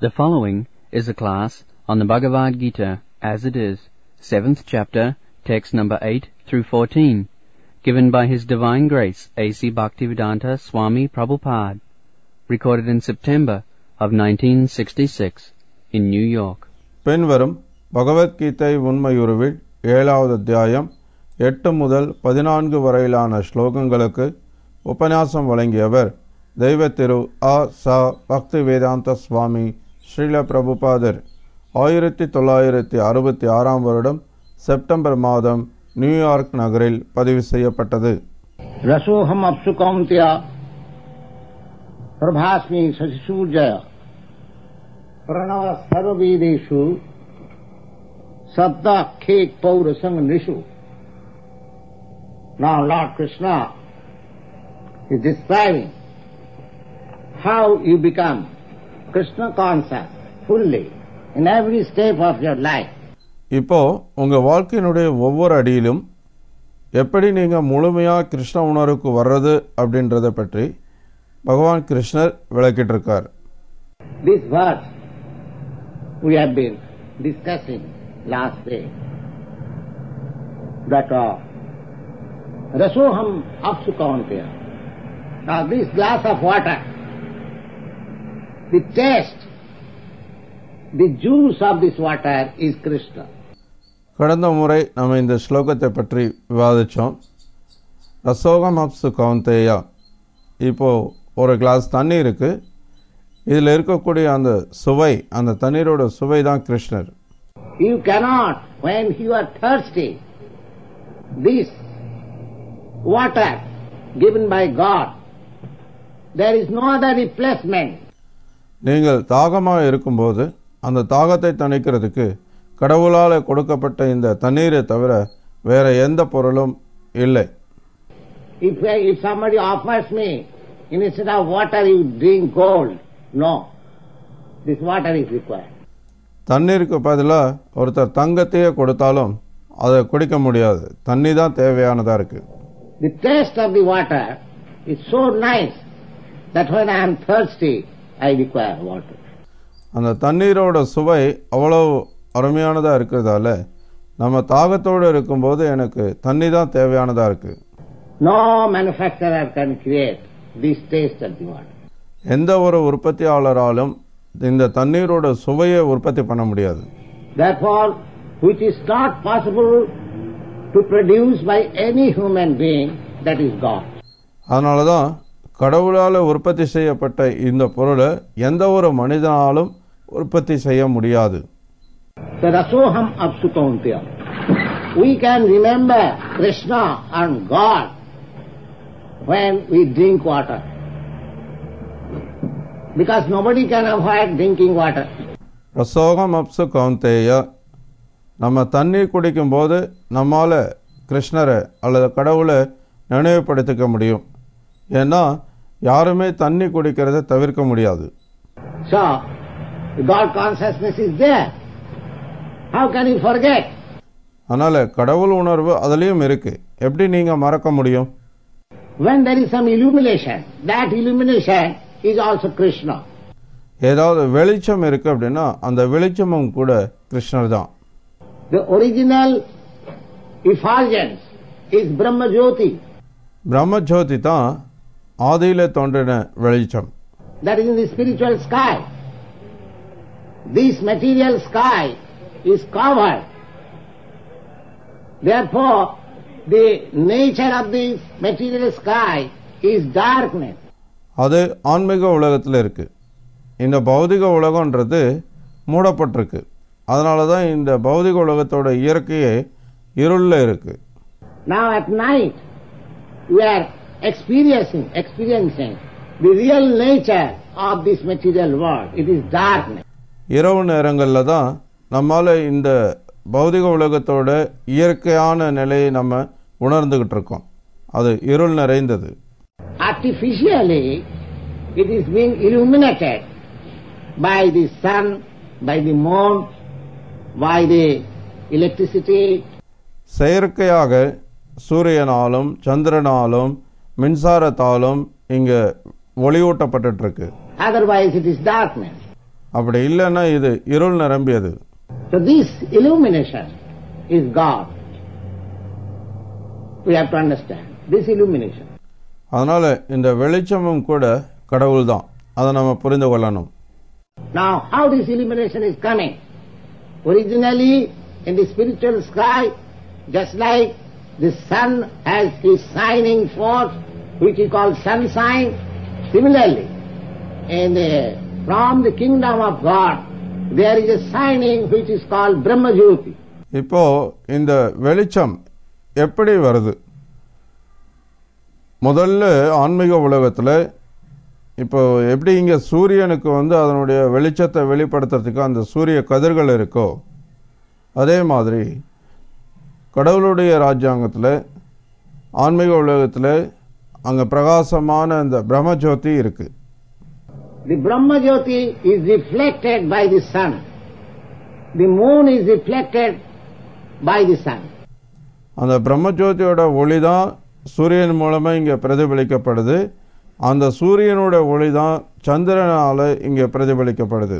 The following is a class on the Bhagavad Gita as it is, 7th chapter, text number 8 through 14, given by His Divine Grace A.C. Bhaktivedanta Swami Prabhupada, recorded in September of 1966 in New York. பின்வரும் பகவத்கீதை உண்மையுருவில் 7வது அத்தியாயம் 8 முதல் 14 வரையிலான ஸ்லோகங்களுக்கு உபன்யாசம் வழங்கியவர் தெய்வ திரு ஆ சா பக்திவேதாந்த சுவாமி ஸ்ரீல பிரபுபாதர் 1966 வருடம் செப்டம்பர் மாதம் நியூயார்க் நகரில் பதிவு செய்யப்பட்டது. ரசோஹம் அப்சு கௌந்தியா பிரபாஸ்மி சசிசூர்ஜய பிரணவ சர்வவேதேஷு சப்தா கேக் பௌர சங்க Nishu. Now Lord Krishna is describing how you become Krishna conscious fully in every step of your life. இப்போ உங்க வாழ்க்கையினுடைய ஒவ்வொரு அடியிலும் எப்படி நீங்க முழுமையா கிருஷ்ண உணர்வுக்கு வர்றது அப்படின்றத பற்றி பகவான் கிருஷ்ணர் விளக்கிட்டு இருக்கார். This verse we have been discussing last day, that Rasoham apsu kaunteya. Now this glass of water, the taste, the juice of this water is Krishna. கடந்த முறை நம்ம இந்த ஸ்லோகத்தை பற்றி விவாதித்தோம். ரசோகம் அப்சு கௌந்தேயா, இப்போ ஒரு கிளாஸ் தண்ணி இருக்கு, இதில் இருக்கக்கூடிய அந்த சுவை, அந்த தண்ணீரோட சுவை தான் கிருஷ்ணர். You cannot, when you are thirsty, this water given by God, there is no other replacement. நீங்கள் தாகமாக இருக்கும்போது அந்த தாகத்தை தணிக்கிறதுக்கு கடவுளால் கொடுக்கப்பட்ட இந்த தண்ணீரை தவிர வேற எந்த பொருளும் இல்லை. If somebody offers me, instead of water you drink gold, no, this water is required. தண்ணீருக்கு பதிலாக ஒருத்தர் தங்கத்தையே கொடுத்தாலும் அதை குடிக்க முடியாது, தண்ணி தான் தேவையானதாக இருக்கு. The taste of the water is so nice that when I am thirsty, I require water. அந்த தண்ணீரோட சுவை அவ்வளவு அருமையானதாக இருக்கிறதால நம்ம தாகத்தோடு இருக்கும்போது எனக்கு தண்ணி தான் தேவையானதாக இருக்கு. No manufacturer can create this taste of the water. எந்த ஒரு உற்பத்தியாளராலும் இந்த தண்ணீரோட சுவையை உற்பத்தி பண்ண முடியாது. Therefore, which is not possible to produce by any human being, that is God. அதனால தான் கடவுளால் உற்பத்தி செய்யப்பட்ட இந்த பொருளை எந்த ஒரு மனிதனாலும் உற்பத்தி செய்ய முடியாது. The Rasoham apsu kaunteya. We can remember Krishna and God when we drink water, because nobody can avoid drinking water. ரசோகம் அப்சு கௌந்தேயா, நம்ம தண்ணீர் குடிக்கும் போது நம்மால் கிருஷ்ணரை அல்லது கடவுளை நினைவுபடுத்திக்க முடியும். ஏன்னா யாருமே தண்ணி குடிக்கிறத தவிர்க்க முடியாது. So, God consciousness is there. How can you forget? அதனால கடவுள் உணர்வு அதுலயும் இருக்கு, எப்படி நீங்க மறக்க முடியும்? When there is some illumination, that illumination is also Krishna. ஏதாவது வெளிச்சம் இருக்கு அப்படின்னா அந்த வெளிச்சமும் கூட கிருஷ்ணர் தான். The original effulgence is Brahma Jyoti. பிரம்ம ஜோதி தான் ஆதியில தோன்றின வெளிச்சம். That is in the spiritual sky. This material sky is covered. Therefore, the nature of this material sky is darkness. அது ஆன்மீக உலகத்தில் இருக்கு. இந்த பௌதிக உலகம்ன்றது மூடப்பட்டிருக்கு. அதனால தான் இந்த பௌதிக உலகத்தோட இயற்கையே இருள்ல இருக்கு. Now at night we are experiencing the real nature of this material world. It is darkness. இரவு நேரங்களில் தான் நம்மால இந்த பௌதிக உலகத்தோட இயற்கையான நிலையை நம்ம உணர்ந்துகிட்டு இருக்கோம். அது இருள் நிறைந்தது. Artificially it is being illuminated by the sun, by the moon, by the electricity. செயற்கையாக சூரியனாலும் சந்திரனாலும் மின்சாரத்தாலும் இங்க ஒளியூட்டப்பட்டு இருக்கு. Otherwise it is darkness. அப்படி இல்லைன்னா இது இருள் நிரம்பியது. So this illumination is God. We have to understand this illumination. அதனால இந்த வெளிச்சமும் கூட கடவுள் தான். அதை நம்ம புரிந்து கொள்ளணும். Now how this illumination is coming? Originally in the spiritual sky, just like the sun has his shining force, which is called sunshine, similarly from the kingdom of God there is a shining which is called Brahma Jyoti. இப்போ இந்த வெளிச்சம் எப்படி வருது? முதல்ல ஆன்மீக உலகத்தில் இப்போ எப்படி இங்கே சூரியனுக்கு அதனுடைய வெளிச்சத்தை வெளிப்படுத்துறதுக்கு அந்த சூரிய கதிர்கள் இருக்கோ, அதே மாதிரி கடவுளுடைய ராஜ்யாங்கத்தில் ஆன்மீக உலகத்தில் அங்கே பிரகாசமான அந்த பிரம்ம ஜோதி இருக்கு. The Brahma Jyoti is reflected by the sun. The moon is reflected by the sun. அந்த பிரம்ம ஜோதியோட ஒளி தான் சூரியன் மூலமாக இங்கே பிரதிபலிக்கப்படுது. அந்த சூரியனோட ஒளி தான் சந்திரனால இங்கே பிரதிபலிக்கப்படுது.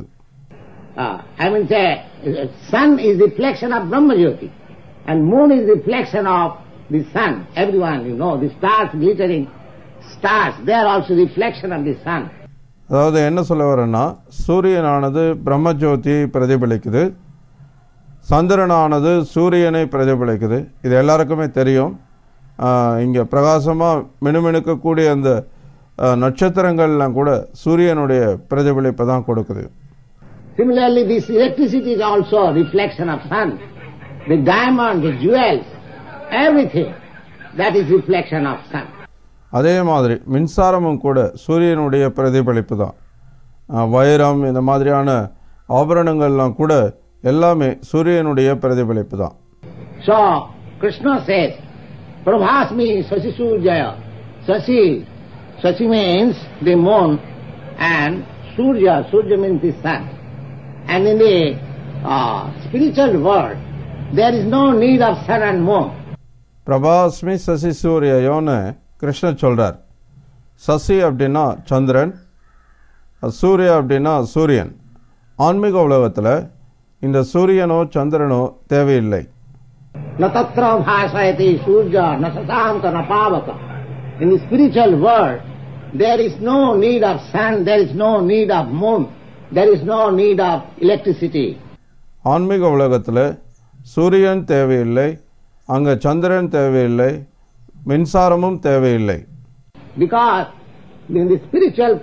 Sun is reflection of Brahma Jyoti and moon is reflection of the sun. Everyone, the stars, glittering stars, they are also reflection of the sun. அதாவது என்ன சொல்ல வரேன்னா, சூரியனானது பிரம்ம ஜோதியை பிரதிபலிக்குது, சந்திரனானது சூரியனை பிரதிபலிக்குது. இது எல்லாருக்குமே தெரியும். இங்கே பிரகாசமாக மினுமினுக்கக்கூடிய அந்த நட்சத்திரங்கள்லாம் கூட சூரியனுடைய பிரதிபலிப்பை தான் கொடுக்குது. Similarly, this electricity is also a reflection of sun. The diamond, the jewels, everything, that is reflection of sun. அதே மாதிரி மின்சாரமும் கூட சூரியனுடைய பிரதிபலிப்பு தான். வைரம் இந்த மாதிரியான ஆபரணங்கள்லாம் கூட எல்லாமே சூரியனுடைய பிரதிபலிப்பு தான். So Krishna says, Prabhasmi Sasi Surjaya. Sasi means the moon and Surya means the sun. And in the spiritual world, there is no need of sun and moon. பிரபாஸ்மி Sasi சூரியயோன்னு கிருஷ்ணர் சொல்றார். சசி அப்படின்னா சந்திரன், சூர்யா அப்படின்னா சூரியன். ஆன்மீக உலகத்தில் இந்த சூரியனோ சந்திரனோ தேவையில்லை. Natatra bhasayati surya nasasanta napavaka. In the spiritual world, there is no need of sun, there is no need of moon, there is no need of electricity. ஆன்மீக உலகத்தில் சூரியன் தேவையில்லை, அங்கே சந்திரன் தேவையில்லை, மின்சாரமும் தேவையில்லை. Because in the spiritual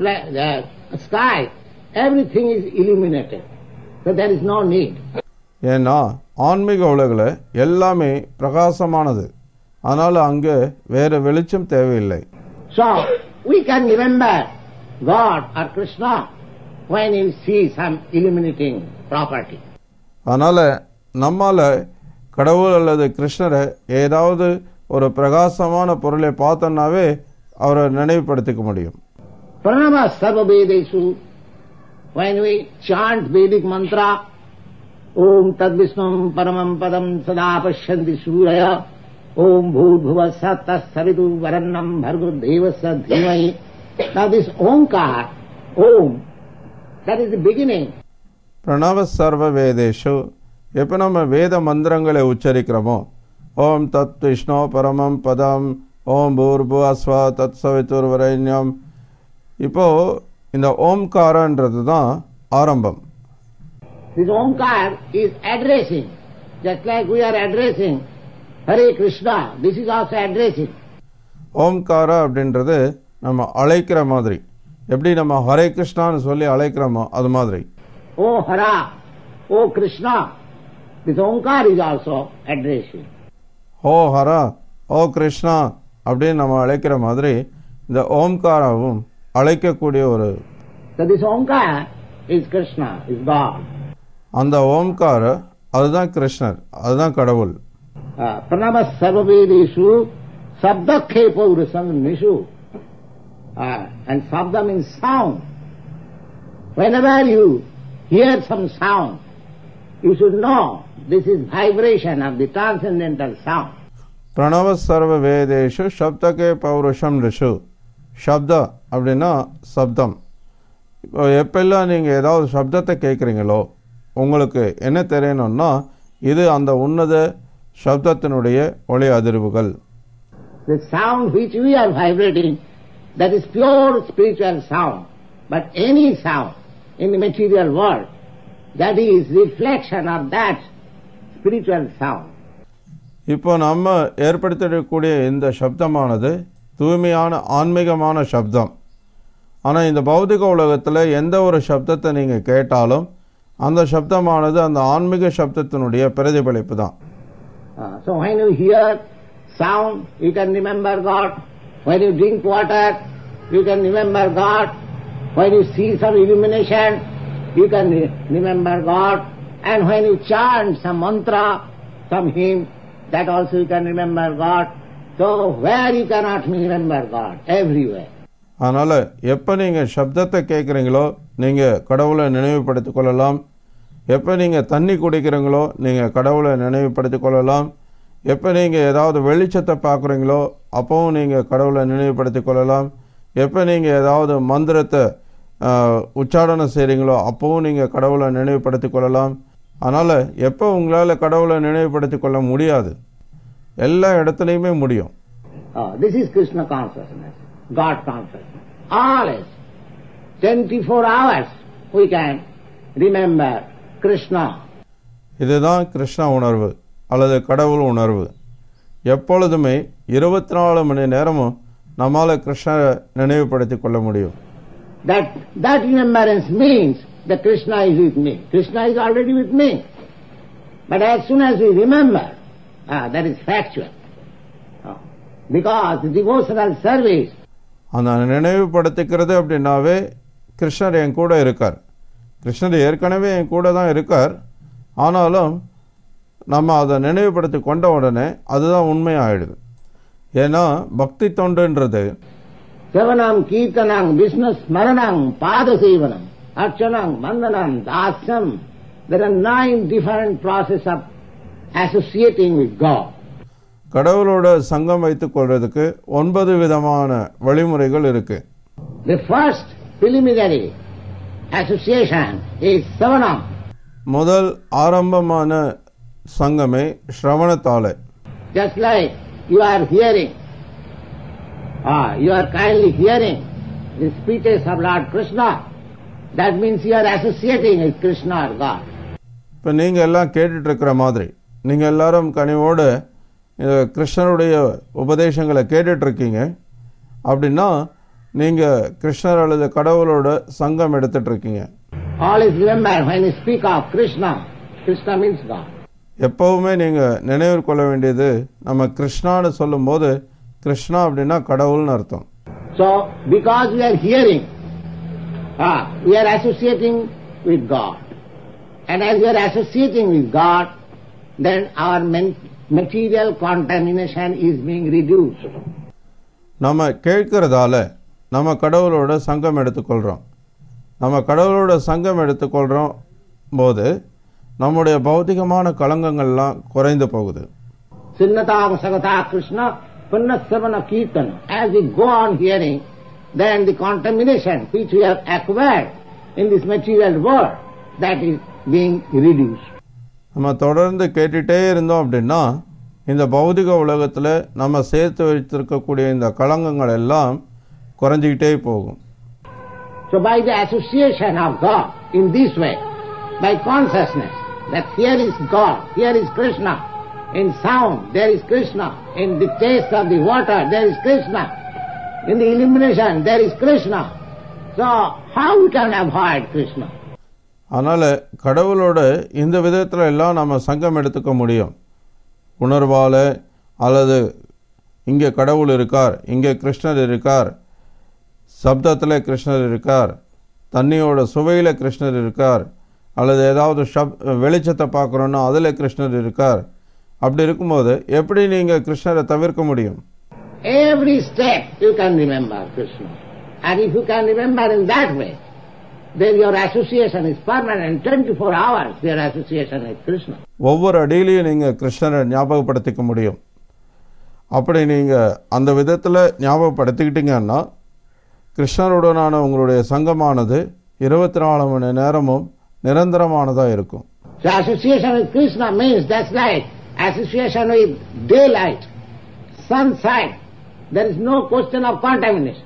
sky, everything is illuminated, so there is no need. ஏன்னா ஆன்மீக உலகில் எல்லாமே பிரகாசமானது, அதனால் அங்கே வேறு வெளிச்சம் தேவையில்லை. So we can remember God or Krishna when we see some illuminating property. அதனால் நம்மால் கடவுள் அல்லது கிருஷ்ணரை ஏதாவது ஒரு பிரகாசமான பொருளை பார்த்தோன்னாவே அவரை நினைவுபடுத்திக்க முடியும். Pranava sarva vedeshu, when we chant Vedic mantra, Om Tad Vishnum Paramam Padam Sada Pashyanti Suraya, Om Bhūrbhuva Satas Savitu Varannam Bhargo Devasya Dhimai. Now this Omkar, Om, that is the beginning. பிரணவ சர்வ வேதேஷு, எப்போ நம்ம வேத மந்திரங்களை உச்சரிக்கிறோமோ, ஓம் தத் விஷ்ணு பரமம் பதம், ஓம் பூர்புவஸ்வ தத் சவிதுர்வரண்யம், இப்போ இந்த ஓம்காரன்றது தான் ஆரம்பம். This Omkar is addressing, just like we are addressing Hare Krishna, this is also addressing. Omkara அப்படின்றது நம்ம அழைக்கிற மாதிரி, எப்படி நம்ம ஹரே கிருஷ்ணான்னு சொல்லி அழைக்கிறோமோ அது மாதிரி. Oh Hara, oh Krishna, this Omkar is also addressing. ஓ ஹரா, ஓ கிருஷ்ணா அப்படின்னு நம்ம அழைக்கிற மாதிரி இந்த ஓம்காராவும் அழைக்கக்கூடிய ஒரு. So this Omkar is Krishna, is God. அந்த ஓம்கார அதுதான் கிருஷ்ணர், அதுதான் கடவுள். Pranava sarvavedeshu sabdakhe paurasam nishu. And sabda means sound. Whenever you hear some sound, you should know this is vibration of the transcendental sound. பிரணவ சர்வ வேதேஷு சப்தகே பௌருஷம் ரிஷு. சப்த அப்படின்னா சப்தம், இப்போ எப்பெல்லாம் நீங்கள் ஏதாவது சப்தத்தை கேட்குறீங்களோ உங்களுக்கு என்ன தெரியணும்னா இது அந்த உன்னத சப்தத்தினுடைய ஒளி அதிர்வுகள். The sound which we are vibrating, that is pure spiritual sound. But any sound in the material world, that is reflection of that spiritual sound. இப்போ நம்ம ஏற்படுத்தக்கூடிய இந்த சப்தமானது தூய்மையான ஆன்மீகமான சப்தம். ஆனால் இந்த பௌதிக உலகத்தில் எந்த ஒரு சப்தத்தை நீங்கள் கேட்டாலும் அந்த சப்தமானது அந்த ஆன்மீக சப்தத்தினுடைய பிரதிபலிப்பு தான். So when you hear sound, you can remember God. When you drink water, you can remember God. When you see some illumination, you can remember God. And when you chant some mantra, some hymn, that also you can remember God. So where you cannot remember God? Everywhere. அதனால் எப்போ நீங்கள் சப்தத்தை கேட்குறீங்களோ நீங்கள் கடவுளை நினைவுபடுத்திக் கொள்ளலாம். எப்போ நீங்கள் தண்ணி குடிக்கிறீங்களோ நீங்கள் கடவுளை நினைவுபடுத்திக் கொள்ளலாம். எப்போ நீங்கள் ஏதாவது வெளிச்சத்தை பார்க்குறீங்களோ அப்போவும் நீங்கள் கடவுளை நினைவுபடுத்திக் கொள்ளலாம். எப்போ நீங்கள் ஏதாவது மந்திரத்தை உச்சாரணம் செய்கிறீங்களோ அப்போவும் நீங்கள் கடவுளை நினைவுபடுத்திக் கொள்ளலாம். அதனால் எப்போ உங்களால் கடவுளை நினைவுபடுத்திக் கொள்ள முடியாது, எல்லா இடத்துலையுமே முடியும். This is Krishna consciousness, God consciousness. Always, 24 hours we can remember Krishna. இதுதான் கிருஷ்ண உணர்வு அல்லது கடவுள் உணர்வு. எப்பொழுதுமே 24 மணி நேரமும் நம்மால் கிருஷ்ணரை நினைவுபடுத்திக் கொள்ள முடியும். That remembrance means that Krishna is with me. Krishna is already with me. But as soon as we remember, that is factual. Because devotional service. அந்த நினைவுபடுத்திக்கிறது அப்படின்னாவே கிருஷ்ணர் என் கூட இருக்கார். கிருஷ்ணர் ஏற்கனவே என் கூட தான் இருக்கார். ஆனாலும் நம்ம அதை நினைவுபடுத்தி கொண்ட உடனே அதுதான் உண்மையாயிடுது. ஏன்னா பக்தி தொண்டுன்றது Savanam, Kirtanam, Vishnu Smaranam, Padasevanam, Archanam, Vandanam, Dasam. There are 9 different processes of associating with God. கடவுளோட சங்கம் வைத்துக் கொள்றதுக்கு 9 விதமான வழிமுறைகள் இருக்கு. The first preliminary association is Savanam. முதல் ஆரம்பமான சங்கமே ஸ்ரவணத்தாலே. Just like you are hearing, you are kindly hearing the speeches of Lord Krishna, that means you are associating with Krishna or God. இப்போ நீங்கள் எல்லாம் கேட்டுட்டு இருக்கிற மாதிரி நீங்கள் எல்லாரும் கனிவோடு கிருஷ்ணருடைய உபதேசங்களை கேட்டுட்ருக்கீங்க அப்படின்னா நீங்கள் கிருஷ்ணர் அல்லது கடவுளோட சங்கம் எடுத்துட்டு இருக்கீங்க. Always remember when you speak of Krishna, Krishna means God. எப்பவுமே நீங்கள் நினைவு கொள்ள வேண்டியது நம்ம கிருஷ்ணான்னு சொல்லும் போது கிருஷ்ணா அப்படின்னா கடவுள்னு அர்த்தம். So because we are hearing, we are associating with God. And as we are associating with God, then our material contamination is being reduced. நம்ம கேட்கறதால நம்ம கடவுளோட சங்கம் எடுத்துக்கொள்கிறோம். நம்ம கடவுளோட சங்கம் எடுத்துக்கொள்கிறோம் போது நம்முடைய பௌதிகமான களங்கங்கள்லாம் குறைந்து போகுது. Sinnatang sagata Krishna punnasavana kirtana. As we go on hearing, then the contamination which we have acquired in this material world, that is being reduced. நம்ம தொடர்ந்து கேட்டுட்டே இருந்தோம் அப்படின்னா இந்த பௌதிக உலகத்தில் நம்ம சேர்த்து வைத்திருக்கக்கூடிய இந்த களங்கங்கள் எல்லாம் குறைஞ்சிக்கிட்டே போகும். So by the association of God in this way, by consciousness that here is God, here is Krishna, in sound there is Krishna, in the taste of the water there is Krishna, in the illumination there is Krishna. So how we can avoid Krishna? அதனால் கடவுளோட இந்த விதத்தில் எல்லாம் நம்ம சங்கம் எடுத்துக்க முடியும். உணர்வால் அல்லது இங்கே கடவுள் இருக்கார், இங்கே கிருஷ்ணர் இருக்கார், சப்தத்தில் கிருஷ்ணர் இருக்கார், தண்ணியோட சுவையில் கிருஷ்ணர் இருக்கார், அல்லது ஏதாவது வெளிச்சத்தை பார்க்குறோன்னா அதில் கிருஷ்ணர் இருக்கார். அப்படி இருக்கும்போது எப்படி நீங்கள் கிருஷ்ணரை தவிர்க்க முடியும்? Every step you can remember Krishna. And if you can remember in that way, then your association is permanent. 24 hours your association with Krishna. ஒவ்வொரு அடியிலையும் நீங்கள் கிருஷ்ணரை ஞாபகப்படுத்திக்க முடியும். அப்படி நீங்கள் அந்த விதத்தில் ஞாபகப்படுத்திக்கிட்டீங்கன்னா கிருஷ்ணருடனான உங்களுடைய சங்கமானது 24 மணி நேரமும் நிரந்தரமானதாக இருக்கும். So association with Krishna means that's like association with daylight, sunshine. There is no question of contamination.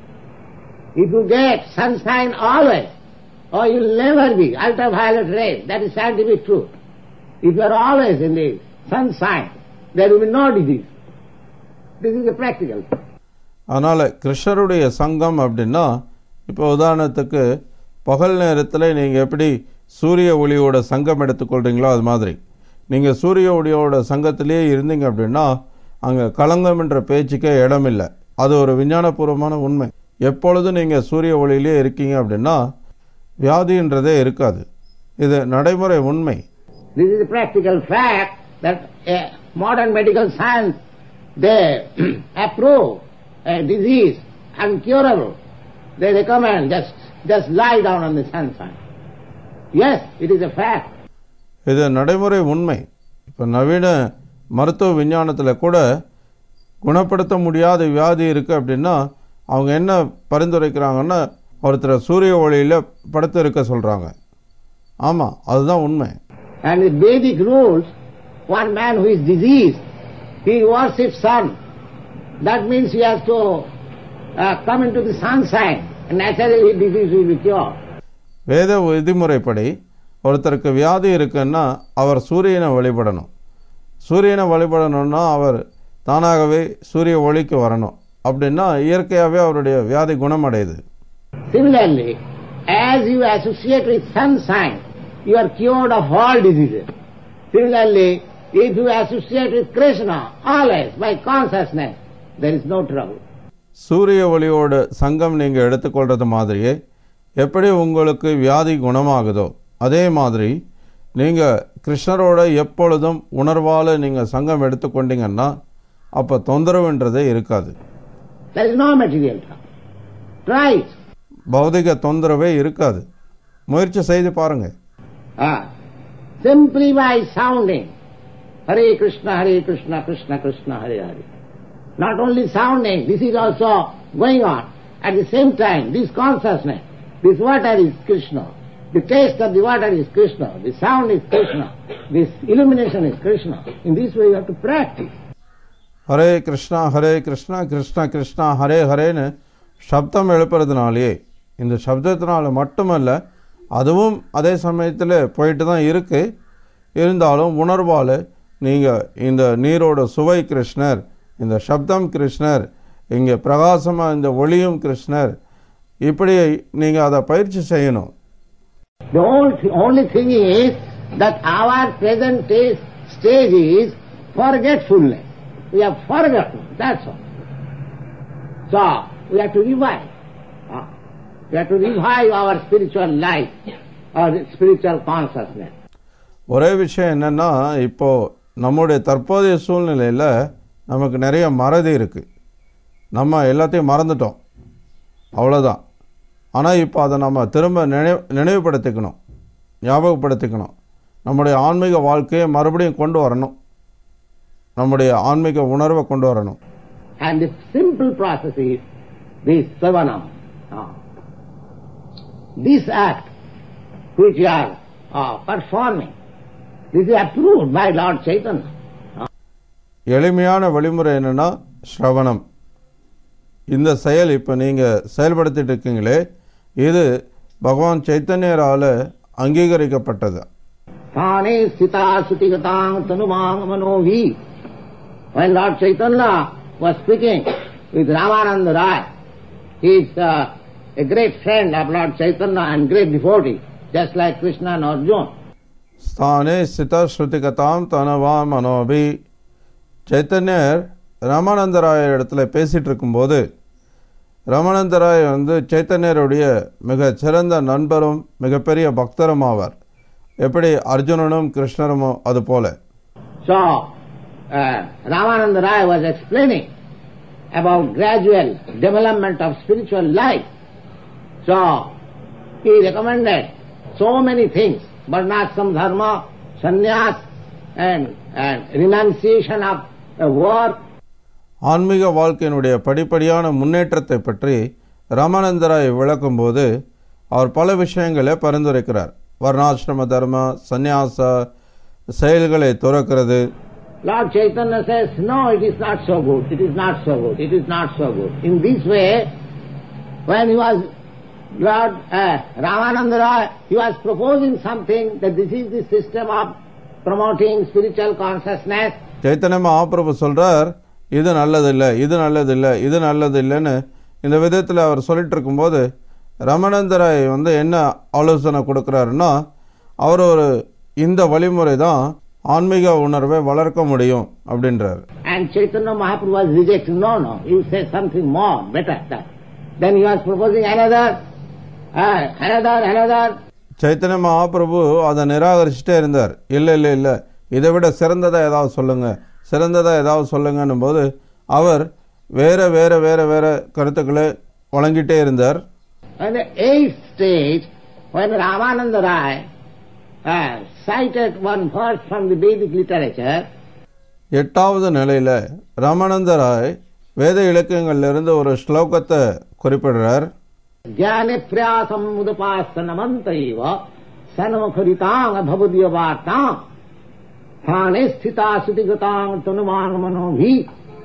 If you get sunshine always, or you will never be ultraviolet rays. That is scientific truth. If you are always in the sunshine, there will be no disease. This is a practical thing. அதனால் கிருஷ்ணருடைய சங்கம் அப்படின்னா, இப்போ உதாரணத்துக்கு பகல் நேரத்தில் நீங்கள் எப்படி சூரிய ஒளியோட சங்கம் எடுத்துக்கொள்கிறீங்களோ அது மாதிரி நீங்கள் சூரிய ஒளியோட சங்கத்திலேயே இருந்தீங்க அப்படின்னா அங்கே களங்கம் என்ற பேச்சுக்கே இடமில்லை. அது ஒரு விஞ்ஞானபூர்வமான உண்மை. எப்பொழுதும் நீங்கள் சூரிய ஒளியிலே இருக்கீங்க அப்படின்னா வியாதின்றதே இருக்காது. இது நடைமுறை உண்மை. This is a practical fact that modern medical science, they approve a disease uncurable. They recommend just lie down on the sunshine. Yes, it is a fact. இது நடைமுறை உண்மை. இப்போ நவீன மருத்துவ விஞ்ஞானத்தில் கூட குணப்படுத்த முடியாத வியாதி இருக்குது அப்படின்னா அவங்க என்ன பரிந்துரைக்கிறாங்கன்னா ஒருத்தரை சூரிய ஒளியில் படுத்து இருக்க சொல்கிறாங்க. ஆமாம், அதுதான் உண்மை. And with Vedic rules, one man who is diseased, he worships sun. That means he has to come into the sunshine, and naturally his disease will be cured. வேத விதிமுறைப்படி ஒருத்தருக்கு வியாதி இருக்குன்னா அவர் சூரியனை வழிபடணும். சூரியனை வழிபடணும்னா அவர் தானாகவே சூரிய ஒளிக்கு வரணும். அப்படின்னா இயற்கையாகவே அவருடைய வியாதி குணமடையுது. Similarly, as you associate with sunshine, you are cured of all diseases. Similarly, if you associate with Krishna always by consciousness, there is no trouble. சூரிய ஒளியோட சங்கம் நீங்கள் எடுத்துக்கொள்றது மாதிரியே எப்படி உங்களுக்கு வியாதி குணமாகுதோ அதே மாதிரி நீங்கள் கிருஷ்ணரோட எப்பொழுதும் உணர்வால் நீங்கள் சங்கம் எடுத்துக்கொண்டீங்கன்னா அப்போ தொந்தரவுன்றதே இருக்காது. There is no material trouble. Try it. பௌதிக தொந்தரவே இருக்காது. முயற்சி செய்து பாருங்க. Simply by sounding Hare Krishna, Krishna Krishna, Hare Hare. Not only sounding, this is also going on. At the same time, this consciousness, this water is Krishna, the taste of the water is Krishna, the sound is Krishna, this illumination is Krishna. In this way you have to practice. Hare Krishna Krishna Krishna Hare ஹரேன்னு சப்தம் எழுப்புறதுனாலே இந்த சப்தத்தினால மட்டுமல்ல, அதுவும் அதே சமயத்தில் போயிட்டு தான் இருக்குது. இருந்தாலும் உணர்வால் நீங்கள் இந்த நீரோட சுவை கிருஷ்ணர், இந்த சப்தம் கிருஷ்ணர், இங்கே பிரகாசமாக இந்த ஒளியும் கிருஷ்ணர், இப்படி நீங்கள் அதை பயிற்சி செய்யணும். The only thing is that our present stage is forgetfulness. We have forgotten, that's all. So, we have to revive. We have to revive our spiritual life, our spiritual consciousness. ஒரே விஷயம் என்னென்னா, இப்போது நம்முடைய தற்போதைய சூழ்நிலையில் நமக்கு நிறைய மறதி இருக்குது. நம்ம எல்லாத்தையும் மறந்துட்டோம், அவ்வளோதான். ஆனால் இப்போ அதை நம்ம திரும்ப நினைவுபடுத்திக்கணும், ஞாபகப்படுத்திக்கணும். நம்முடைய ஆன்மீக வாழ்க்கையை மறுபடியும் கொண்டு வரணும், நம்முடைய ஆன்மீக உணர்வை கொண்டு வரணும். And the simple process is this savanam. This act which you are performing, this is approved by Lord Chaitanya. எளிமையான வழிமுறை என்னன்னா ஸ்ரவணம். இந்த செயல் இப்போ நீங்கள் செயல்படுத்திட்டு இருக்கீங்களே, இது பகவான் சைத்தன்யரால் அங்கீகரிக்கப்பட்டது. தானே ஸ்திதா சுதிகதாங் தனுமாங் மனோவி. When Lord Chaitanya was speaking with Ramananda Rai, he is a great friend of Lord Chaitanya and great devotee, just like Krishna and Arjuna. ஸ்தானே ஸ்திதா ஸ்ருதிகதாம் தனுவா மனோபி. சைத்தன்யர் Ramananda Rayar இடத்துல பேசிகிட்டு இருக்கும்போது, ராமானந்தராய் சைத்தன்யருடைய மிக சிறந்த நண்பரும் மிகப்பெரிய பக்தரும் ஆவார். எப்படி அர்ஜுனனும் கிருஷ்ணரும் அது போல. So, Ramananda Rai was explaining about gradual development of spiritual life. So, he recommended so many things, varnashram dharma, sannyas, and renunciation of work. ஆன்மீக வாழ்க்கையினுடைய படிப்படியான முன்னேற்றத்தை பற்றி ராமானந்தராய் விளக்கும்போது அவர் பல விஷயங்களை பரிந்துரைக்கிறார். வர்ணாசிரம தர்ம, சந்நியாச செயல்களை துறக்கிறது. Lord Chaitanya says, no, it is not so good, it is not so good, it is not so good. In this way, when he was Lord Ramananda Roy, he was proposing something that this is the system of promoting spiritual consciousness. Chaitanya Mahaprabhu சொல்றார், இது நல்லதில்லை, இது நல்லதில்லை, இது நல்லதில்லைன்னு இந்த விதத்தில் அவர் சொல்லிட்டு இருக்கும்போது ரமணந்தராய் என்ன ஆலோசனை கொடுக்கிறாருன்னா, அவர் ஒரு இந்த வழிமுறை தான் ஆன்மீக உணர்வை வளர்க்க முடியும் அப்படின்றார். And Chaitanya Mahaprabhu was rejecting, no, you say something more, better. Then he was proposing another. Chaitanya Mahaprabhu அதை நிராகரிச்சுட்டே இருந்தார். இல்லை, இதை விட சிறந்ததா ஏதாவது சொல்லுங்க, சிறந்ததா ஏதாவது சொல்லுங்கன்னும் போது அவர் வேற வேற வேற வேற கருத்துக்களை வழங்கிட்டே இருந்தார். On the 8th stage, when Ramananda Rai cited one verse from the Vedic literature, 8வது நிலையில ராமானந்த ராய் வேத இலக்கியங்களிலிருந்து ஒரு ஸ்லோகத்தை குறிப்பிடுறார். ज्ञाने प्रयासम उदपास्तनमन्तैव सनमखरितां भवदीयवार्तां स्थाने स्थिता सुतिगतां तनुमान मनोभि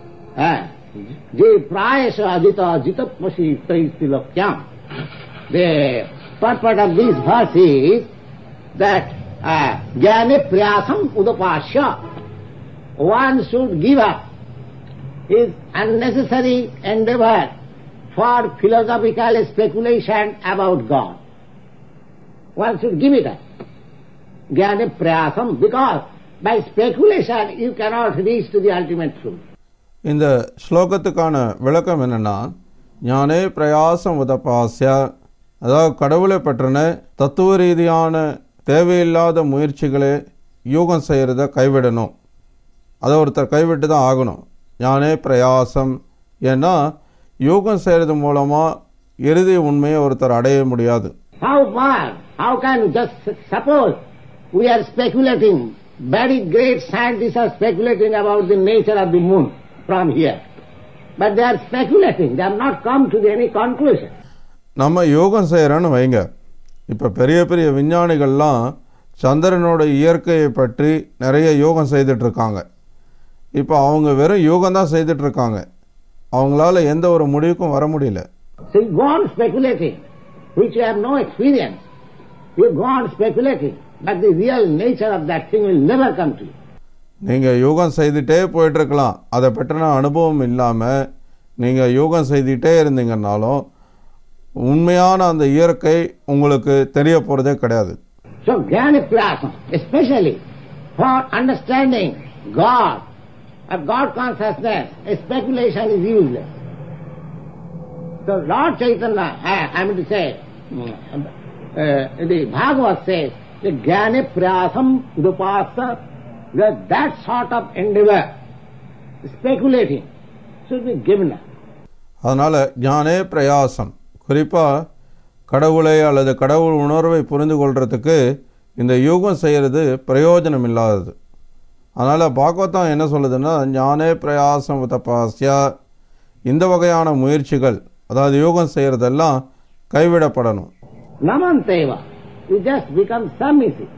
जे प्रायश जितपसि तैस्तिलक्यां. The purport of this verse is that ज्ञाने प्रयासम उदपास्य, one should give up his unnecessary endeavor for philosophical speculation about God. One should give it up. Jnana prayasam, because by speculation you cannot reach to the ultimate truth. இந்த ஸ்லோகத்துக்கான விளக்கம் என்னன்னா, ஞானே பிரயாசம் உதபாஸ்ய, அதாவது கடவுளை பற்றின தத்துவ ரீதியான தேவையில்லாத முயற்சிகளை யோகம் செய்யறத கைவிடணும். அதை ஒருத்தர் கைவிட்டு தான் ஆகணும். ஞானே பிரயாசம், ஏன்னா யோகம் செய்யறது மூலமா இறுதி உண்மையை ஒருத்தர் அடைய முடியாது. How can you just suppose we are speculating, very great scientists are speculating about the nature of the moon from here, but they are speculating, they have not come to any conclusion. நம்ம யோகம் செய்யறோன்னு வைங்க, இப்ப பெரிய பெரிய விஞ்ஞானிகள்லாம் சந்திரனோட இயற்கையை பற்றி நிறைய யோகம் செய்துட்டு இருக்காங்க. இப்ப அவங்க வெறும் யோகம் தான் செய்துட்டு இருக்காங்க, அவங்களால எந்த ஒரு முடிவுக்கும் வர முடியல. So you go on speculating, which you have no experience. You go on speculating, but the real nature of that thing will never come to you. நீங்க யோகம் செய்துட்டே போயிட்டு இருக்கலாம், அதை பற்றின அனுபவம் இல்லாம நீங்க யோகம் செய்துட்டே இருந்தீங்கன்னாலும் உண்மையான அந்த இயற்கை உங்களுக்கு தெரிய போறதே கிடையாது. So Jnana Prayasam, especially for understanding God, of God consciousness, speculation is useless. So Lord Chaitanya, I mean to say, the Bhagavad says, the Jnana Prayasam Udapasa, that sort of endeavor, speculating, should be given up. அதனால ஞானே பிரயாசம், குறிப்பா கடவுளை அல்லது கடவுள் உணர்வை புரிந்து கொள்றதுக்கு இந்த யோகம் செய்யறது பிரயோஜனம் இல்லாதது. அதனால பாகவதம் என்ன சொல்லுதுன்னா, ஞானே பிரயாசம் தபாஸ்யா, இந்த வகையான முயற்சிகள், அதாவது யோகம் செய்யறதெல்லாம் கைவிடப்படணும். Namanteva, you just become submissive.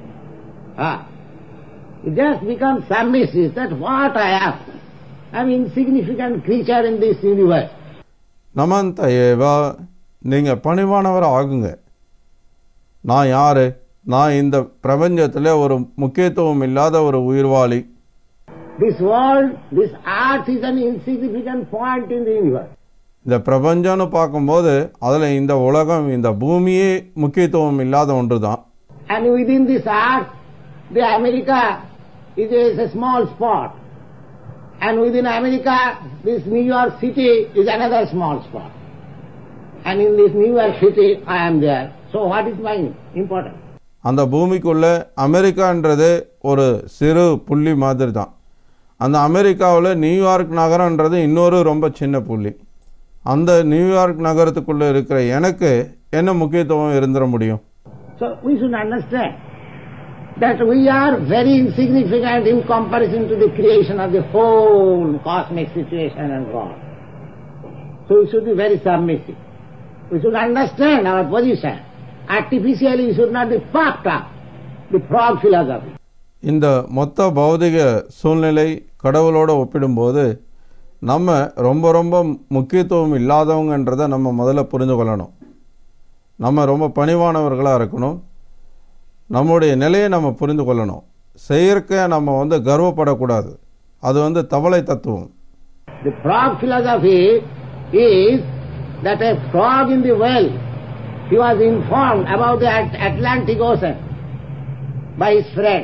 You just become submissive, that what I am. I am insignificant creature in this universe. நமந்தேவா, நீங்க பணிவானவர் ஆகுங்க. நான் யாரு? நான் இந்த பிரபஞ்சத்தில் ஒரு முக்கியத்துவம் இல்லாத ஒரு உயிர்வாளி. This world, this earth is an insignificant point in the universe. இந்த பிரபஞ்சம்னு பார்க்கும்போது அதுல இந்த உலகம், இந்த பூமியே முக்கியத்துவம் இல்லாத ஒன்றுதான். And within this earth, the America is a small spot. And within America, this New York City is another small spot. And in this New York City, I am there. So what is my importance? அந்த பூமிக்குள்ள அமெரிக்கான்றது ஒரு சிறு புள்ளி மாதிரி தான். அந்த அமெரிக்காவில் New York நகரன்றது இன்னொரு ரொம்ப சின்ன புள்ளி. அந்த நியூயார்க் நகரத்துக்குள்ள இருக்கிற எனக்கு என்ன முக்கியத்துவம் இருந்துட முடியும்? So we should understand that we are very insignificant in comparison to the creation of the whole cosmic situation and God. So we should be very submissive. We should understand our position artificially it should not be puffed up, the frog philosophy. இந்த மொத்த பௌதிக சூழ்நிலை கடவுளோட ஒப்பிடும்போது நம்ம ரொம்ப ரொம்ப முக்கியத்துவம் இல்லாதவங்கன்றதை நம்ம முதல்ல புரிந்து கொள்ளணும். நம்ம ரொம்ப பணிவானவர்களாக இருக்கணும். நம்முடைய நிலையை நம்ம புரிந்து கொள்ளணும். செயற்கை நம்ம கர்வப்படக்கூடாது. அது தவளை தத்துவம். The frog philosophy is that a frog in the well, he was informed about the Atlantic Ocean by his friend.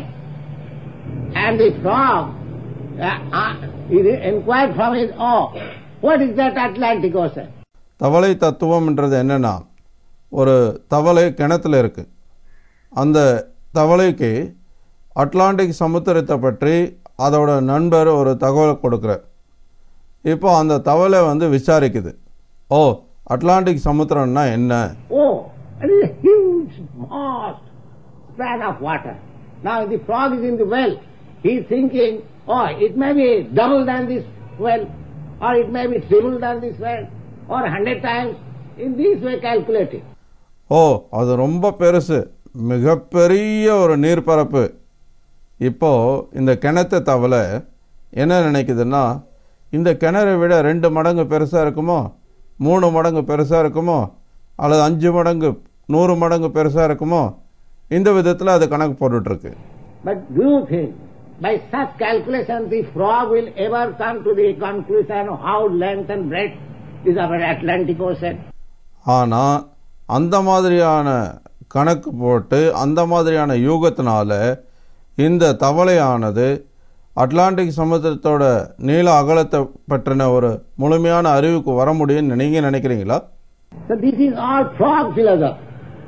And the frog he inquired from his what is that Atlantic Ocean? தவளை தத்துவம்ன்றது என்னன்னா, ஒரு தவளை கிணத்துல இருக்கு. அந்த தவளைக்கு Atlantic சமுத்திரத்தை பற்றி அதோட நண்பர் ஒரு தகவல் கொடுக்கிறார். இப்போ அந்த தவளை விசாரிக்குது, அட்லாண்டிக் சமுத்திரம்னா என்ன? It is a huge, vast span of water. Now the frog is in the well. He is thinking, it may be double than this well, or it may be triple than this well, or 100 times. In this way calculating. அது ரொம்ப பெருசு, மிகப்பெரிய ஒரு நீர்ப்பரப்பு. இப்போ இந்த கிணத்து தவளை என்ன நினைக்குதுன்னா, இந்த கிணறை விட 2 மடங்கு பெருசா இருக்குமோ, 3 மடங்கு பெருசா இருக்குமோ, அல்லது 5 மடங்கு 100 மடங்கு பெருசா இருக்குமோ, இந்த விதத்தில் அது கணக்கு போட்டுட்டு இருக்கு. But do you think by such calculation the frog will ever come to the conclusion of how length and breadth is our Atlantic Ocean? ஆனா அந்த மாதிரியான கணக்கு போட்டு அந்த மாதிரியான யூகத்தினால இந்த தவளையானது அட்லாண்டிக் சமுத்திரத்தோட நீள அகலத்தை பற்றின ஒரு முழுமையான அறிவுக்கு வர முடியும்னு நீங்க நினைக்கிறீங்களா? So this is all frog philosophy.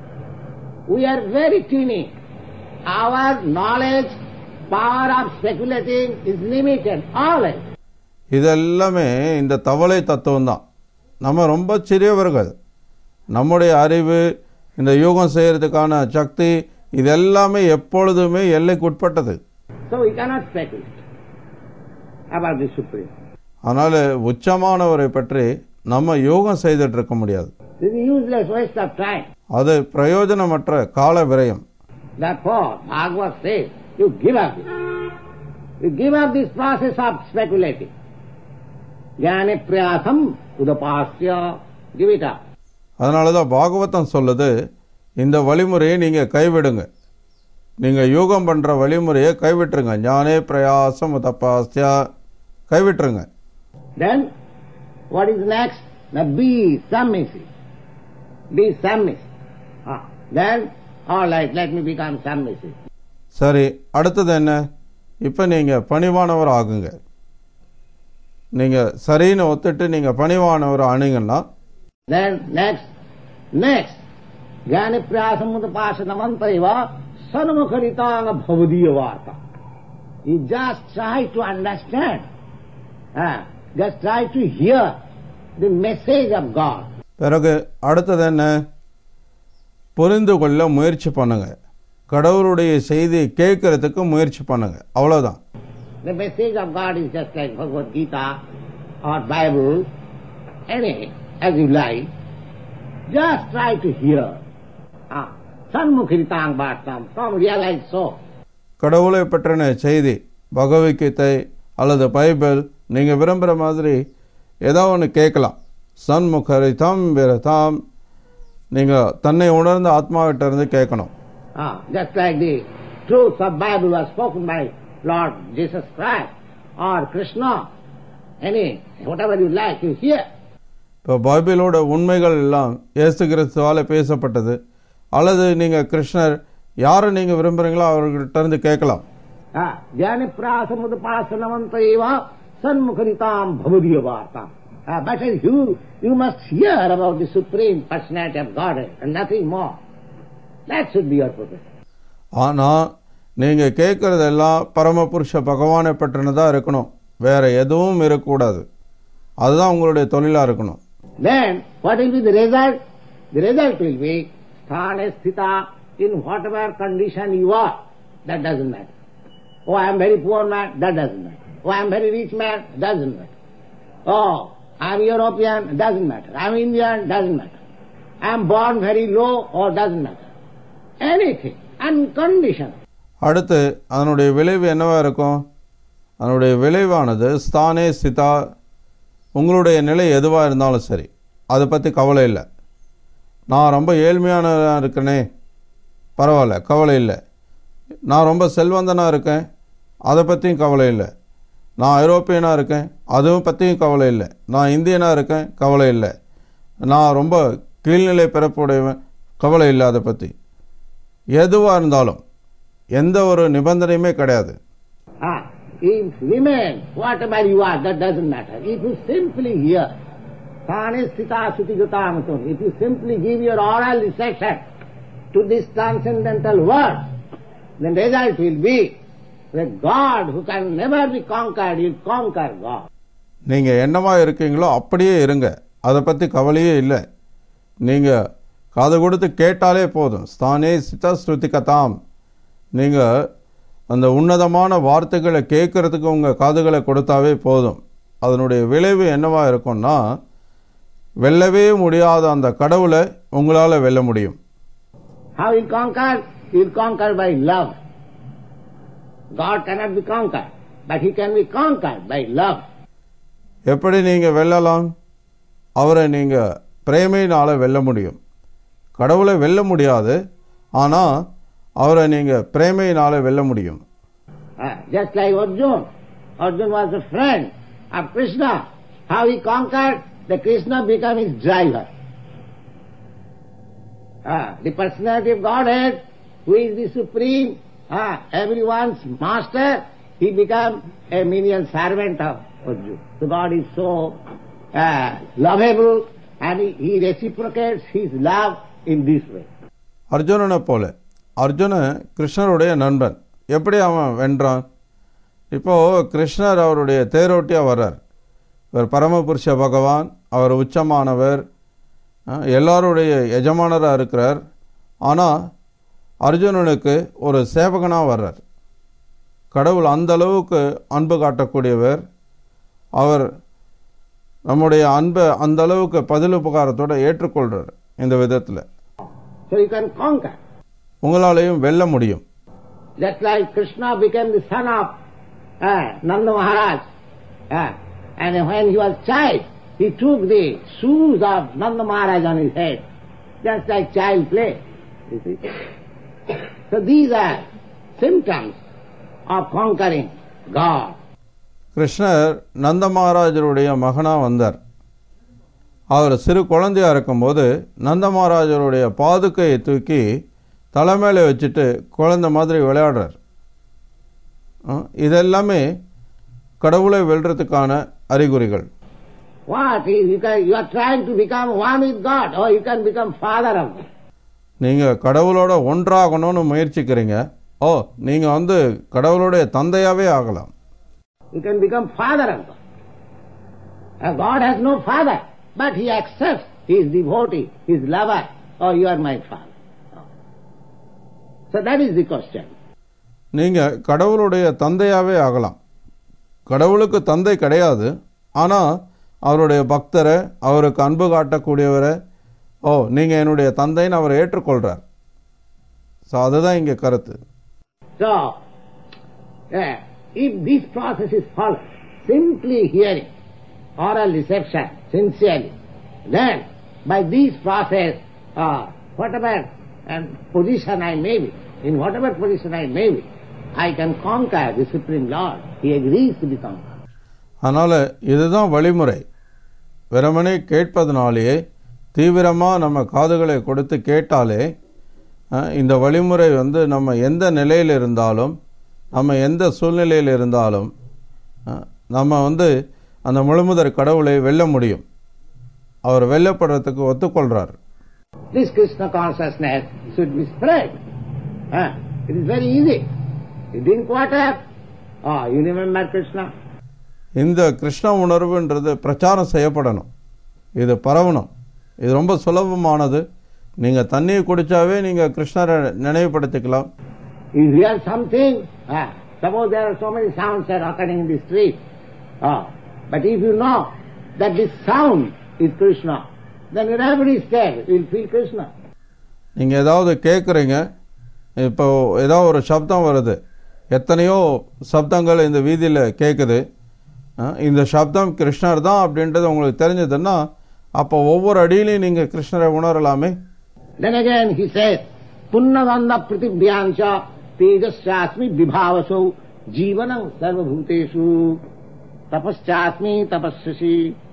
We are very teeny. Our knowledge, power of speculating is limited. Always. இதெல்லாமே இந்த தவளை தத்துவம் தான். நம்ம ரொம்ப சிறியவர்கள். நம்முடைய அறிவு, இந்த யோகம் செய்யறதுக்கான சக்தி, இதெல்லாமே எப்பொழுதுமே எல்லைக்குட்பட்டது. So we cannot speculate about the Supreme. அதனால உச்சமானவரை பற்றி நம்ம யோகம் செய்துட்டு இருக்க முடியாது. This is useless waste of time. அது பிரயோஜனமற்ற கால விரயம். Therefore, Bhagavad says, you give up this. You give up this process of speculating. Jnane prayasam udapasya, give it up. அதனாலதான் பாகவதம் சொல்லுது, இந்த வழிமுறையை நீங்க கைவிடுங்க. நீங்க யோகம் பண்ற வழிமுறையை கைவிட்டுருங்க. ஞானே பிரயாசம் உதபாஸ்யா, கைவிட்டுருங்க. Then, what is next? Now be submissive. Be submissive. Then, all right, let me become submissive. சரி, அடுத்தது என்ன? இப்ப நீங்க பணிவானவர் ஆகுங்க. நீங்க சரின்னு ஒத்துட்டு நீங்க பணிவானவர் ஆனீங்கன்னா, then next jnane prayasam udapasyanamantaiva sanmukharitanga bhavadiya varta. You just try to understand. Just try to hear the message of God. பிறகு அடுத்தது என்ன? புரிந்து கொள்ள முயற்சி பண்ணுங்க. கடவுளுடைய செய்தியை கேட்கறதுக்கு முயற்சி பண்ணுங்க. அவ்வளவுதான். The message of God is just like Bhagavad Gita or Bible, any as you like. Just try to hear. Sanmukhiritang bhartam, from realize so. கடவுளை பற்றின செய்தி, பகவத்கீதை அல்லது பைபிள், நீங்க விரும்புற மாதிரி ஏதோ ஒன்று கேட்கலாம். சன்முகரிதம் விரதாம், நீங்க தன்னை உணர்ந்த ஆத்மாவிட்ட இருந்து கேட்கணும். Just like the truths of Bible was spoken by Lord Jesus Christ or Krishna, whatever you like, you hear. இப்போ பைபிளோட உண்மைகள் எல்லாம் இயேசு கிறிஸ்துவால பேசப்பட்டது, அல்லது நீங்க கிருஷ்ணர் யாரை நீங்க விரும்புறீங்களோ அவர்கிட்ட இருந்து கேட்கலாம். ஜானி பிராசம் உதபாசனமந்தேவா சன்முகரிதாம் பவதிய வார்த்தாம். But you must hear about the Supreme Personality of Godhead and nothing more. That should be your purpose. ஆனா நீங்க கேட்கறதெல்லாம் பரமபுருஷ பகவானை பற்றினதா இருக்கணும், வேற எதுவும் இருக்கக்கூடாது. அதுதான் உங்களுடைய தொழிலா இருக்கணும். Then what will be the result? The result will be sthane sthita, in whatever condition you are. That doesn't matter. I am very poor man. That doesn't matter. I am very rich man. Doesn't matter. I am European. Doesn't matter. I am Indian. Doesn't matter. I am born very low. Doesn't matter. anything, unconditional. அடுத்து அதனுடைய விளைவு என்னவா இருக்கும்? அதனுடைய விளைவானது ஸ்தானே சிதா, உங்களுடைய நிலை எதுவாக இருந்தாலும் சரி, அதை பற்றி கவலை இல்லை. நான் ரொம்ப ஏழ்மையானதாக இருக்கனே, பரவாயில்ல, கவலை இல்லை. நான் ரொம்ப செல்வந்தனாக இருக்கேன், அதை பற்றியும் கவலை இல்லை. நான் ஐரோப்பியனாக இருக்கேன், அதுவும் பற்றியும் கவலை இல்லை. நான் இந்தியனாக இருக்கேன், கவலை இல்லை. நான் ரொம்ப கீழ்நிலை பிறப்புடையவன், கவலை இல்லை. அதை பற்றி எதுவாக இருந்தாலும் எந்த ஒரு நிபந்தனையுமே கிடையாது. If remain whatever you are, that doesn't matter. If you simply hear, if you simply give your oral reception to this transcendental word, then the result will be that God, who can never be conquered, will conquer God. நீங்கள் என்னவா இருக்கீங்களோ அப்படியே இருங்க, அதை பற்றி கவலையே இல்லை. நீங்கள் காது கொடுத்து கேட்டாலே போதும். ஸ்தானே சிதா ஸ்ருதி கதாம். நீங்கள் அந்த உன்னதமான வார்த்தைகளை கேட்கறதுக்கு உங்கள் காதுகளை கொடுத்தாவே போதும். அதனுடைய விளைவு என்னவா இருக்கும்னா, வெல்லவே முடியாத அந்த கடவுளை உங்களால் வெல்ல முடியும். How will conquer? He will conquer by love. God cannot be conquered, but he can be conquered by love. எப்படி நீங்கள் வெல்லலாம்? அவரை நீங்கள் பிரேமையினால் வெல்ல முடியும். கடவுளை வெல்ல முடியாது, ஆனால் அவரை நீங்கள் பிரேமையினால் வெல்ல முடியும். Just like Arjuna. Arjuna was a friend of Krishna. How he conquered? The Krishna became his driver. The personality of Godhead, who is the supreme, everyone's master, he became a menial servant of Arjuna. So God is so lovable, and he reciprocates his love in this way. அர்ஜுனனை போல அர்ஜுனன் கிருஷ்ணருடைய நண்பன். எப்படி அவன் வென்றான்? இப்போது கிருஷ்ணர் அவருடைய தேரோட்டியாக வர்றார். இவர் பரமபுருஷ பகவான், அவர் உச்சமானவர், எல்லாருடைய எஜமானராக இருக்கிறார். ஆனால் அர்ஜுனனுக்கு ஒரு சேவகனாக வர்றார். கடவுள் அந்த அளவுக்கு அன்பு காட்டக்கூடியவர். அவர் நம்முடைய அன்பை அந்த அளவுக்கு பதிலுபகாரத்தோடு ஏற்றுக்கொள்கிறார். இந்த விதத்தில் உங்களாலையும் வெல்ல முடியும். Just like Krishna became the son of Nanda Maharaj, and when he was child, he took the shoes of Nanda Maharaj on his head, just like child play. You see? So these are symptoms of conquering God. கிருஷ்ணர் நந்த மகாராஜருடைய மகனாக வந்தார். அவர் சிறு குழந்தையாக இருக்கும்போது நந்த மகாராஜருடைய பாதுகையை தூக்கி தலைமையில வச்சுட்டு குழந்தை மாதிரி விளையாடுறார். இதெல்லாமே கடவுளை வெல்றதுக்கான அறிகுறிகள். You are trying to become one with God, or you can become father of God. நீங்கள் கடவுளோட ஒன்றாகணும்னு முயற்சிக்கிறீங்க. நீங்கள் கடவுளுடைய தந்தையாவே ஆகலாம். You can become father of God. God has no father, but he accepts his devotee, his lover. You are my father. So that is the question. நீங்கள் கடவுளுடைய தந்தையாவே ஆகலாம். கடவுளுக்கு தந்தை கிடையாது, ஆனால் அவருடைய பக்தரை, அவருக்கு அன்பு காட்டக்கூடியவரை நீங்கள் என்னுடைய தந்தைன்னு அவர் ஏற்றுக்கொள்கிறார். ஸோ அதுதான் இங்கே கருத்து. So, if this process is followed, simply hearing, oral reception, sincerely, then by this process, whatever position I may be, in whatever position I may be, I can conquer the Supreme Lord. He agrees to be conquered. அதனால் இதுதான் வழிமுறை. வெறுமனே கேட்பதனாலேயே, தீவிரமாக நம்ம காதுகளை கொடுத்து கேட்டாலே, இந்த வழிமுறை நம்ம எந்த நிலையில் இருந்தாலும், நம்ம எந்த சூழ்நிலையில் இருந்தாலும், நம்ம அந்த முழுமுதற் கடவுளை வெல்ல முடியும். அவர் வெல்லப்படுறதுக்கு ஒத்துக்கொள்கிறார். This Krishna consciousness should be spread. It is very easy. You drink water, you remember Krishna. இந்த கிருஷ்ண உணர்வுன்றது பிரச்சாரம் செய்யப்படணும். இது பரவணும். இது ரொம்ப சுலபமானது. நீங்கள் தண்ணியை குடிச்சாவே நீங்கள் கிருஷ்ணரை நினைவுபடுத்திக்கலாம். You hear something, suppose there are so many sounds are occurring in the street, but if you know that this sound is Krishna, then in every step you will feel Krishna. நீங்கள் ஏதாவது கேட்குறீங்க, இப்போ ஏதோ ஒரு சப்தம் வருது, எத்தனையோ சப்தங்கள் இந்த வீதியில் கேட்குது, இந்த சப்தம் கிருஷ்ணர் தான் அப்படின்றது உங்களுக்கு தெரிஞ்சதுன்னா அப்போ ஒவ்வொரு அடியிலையும் நீங்கள் கிருஷ்ணரை உணரலாமே. Then again he says, Punnagandha pritibhyancha tejasyasmi vibhavasau jivanam sarvabhuteshu tapasyasmi tapasyasi.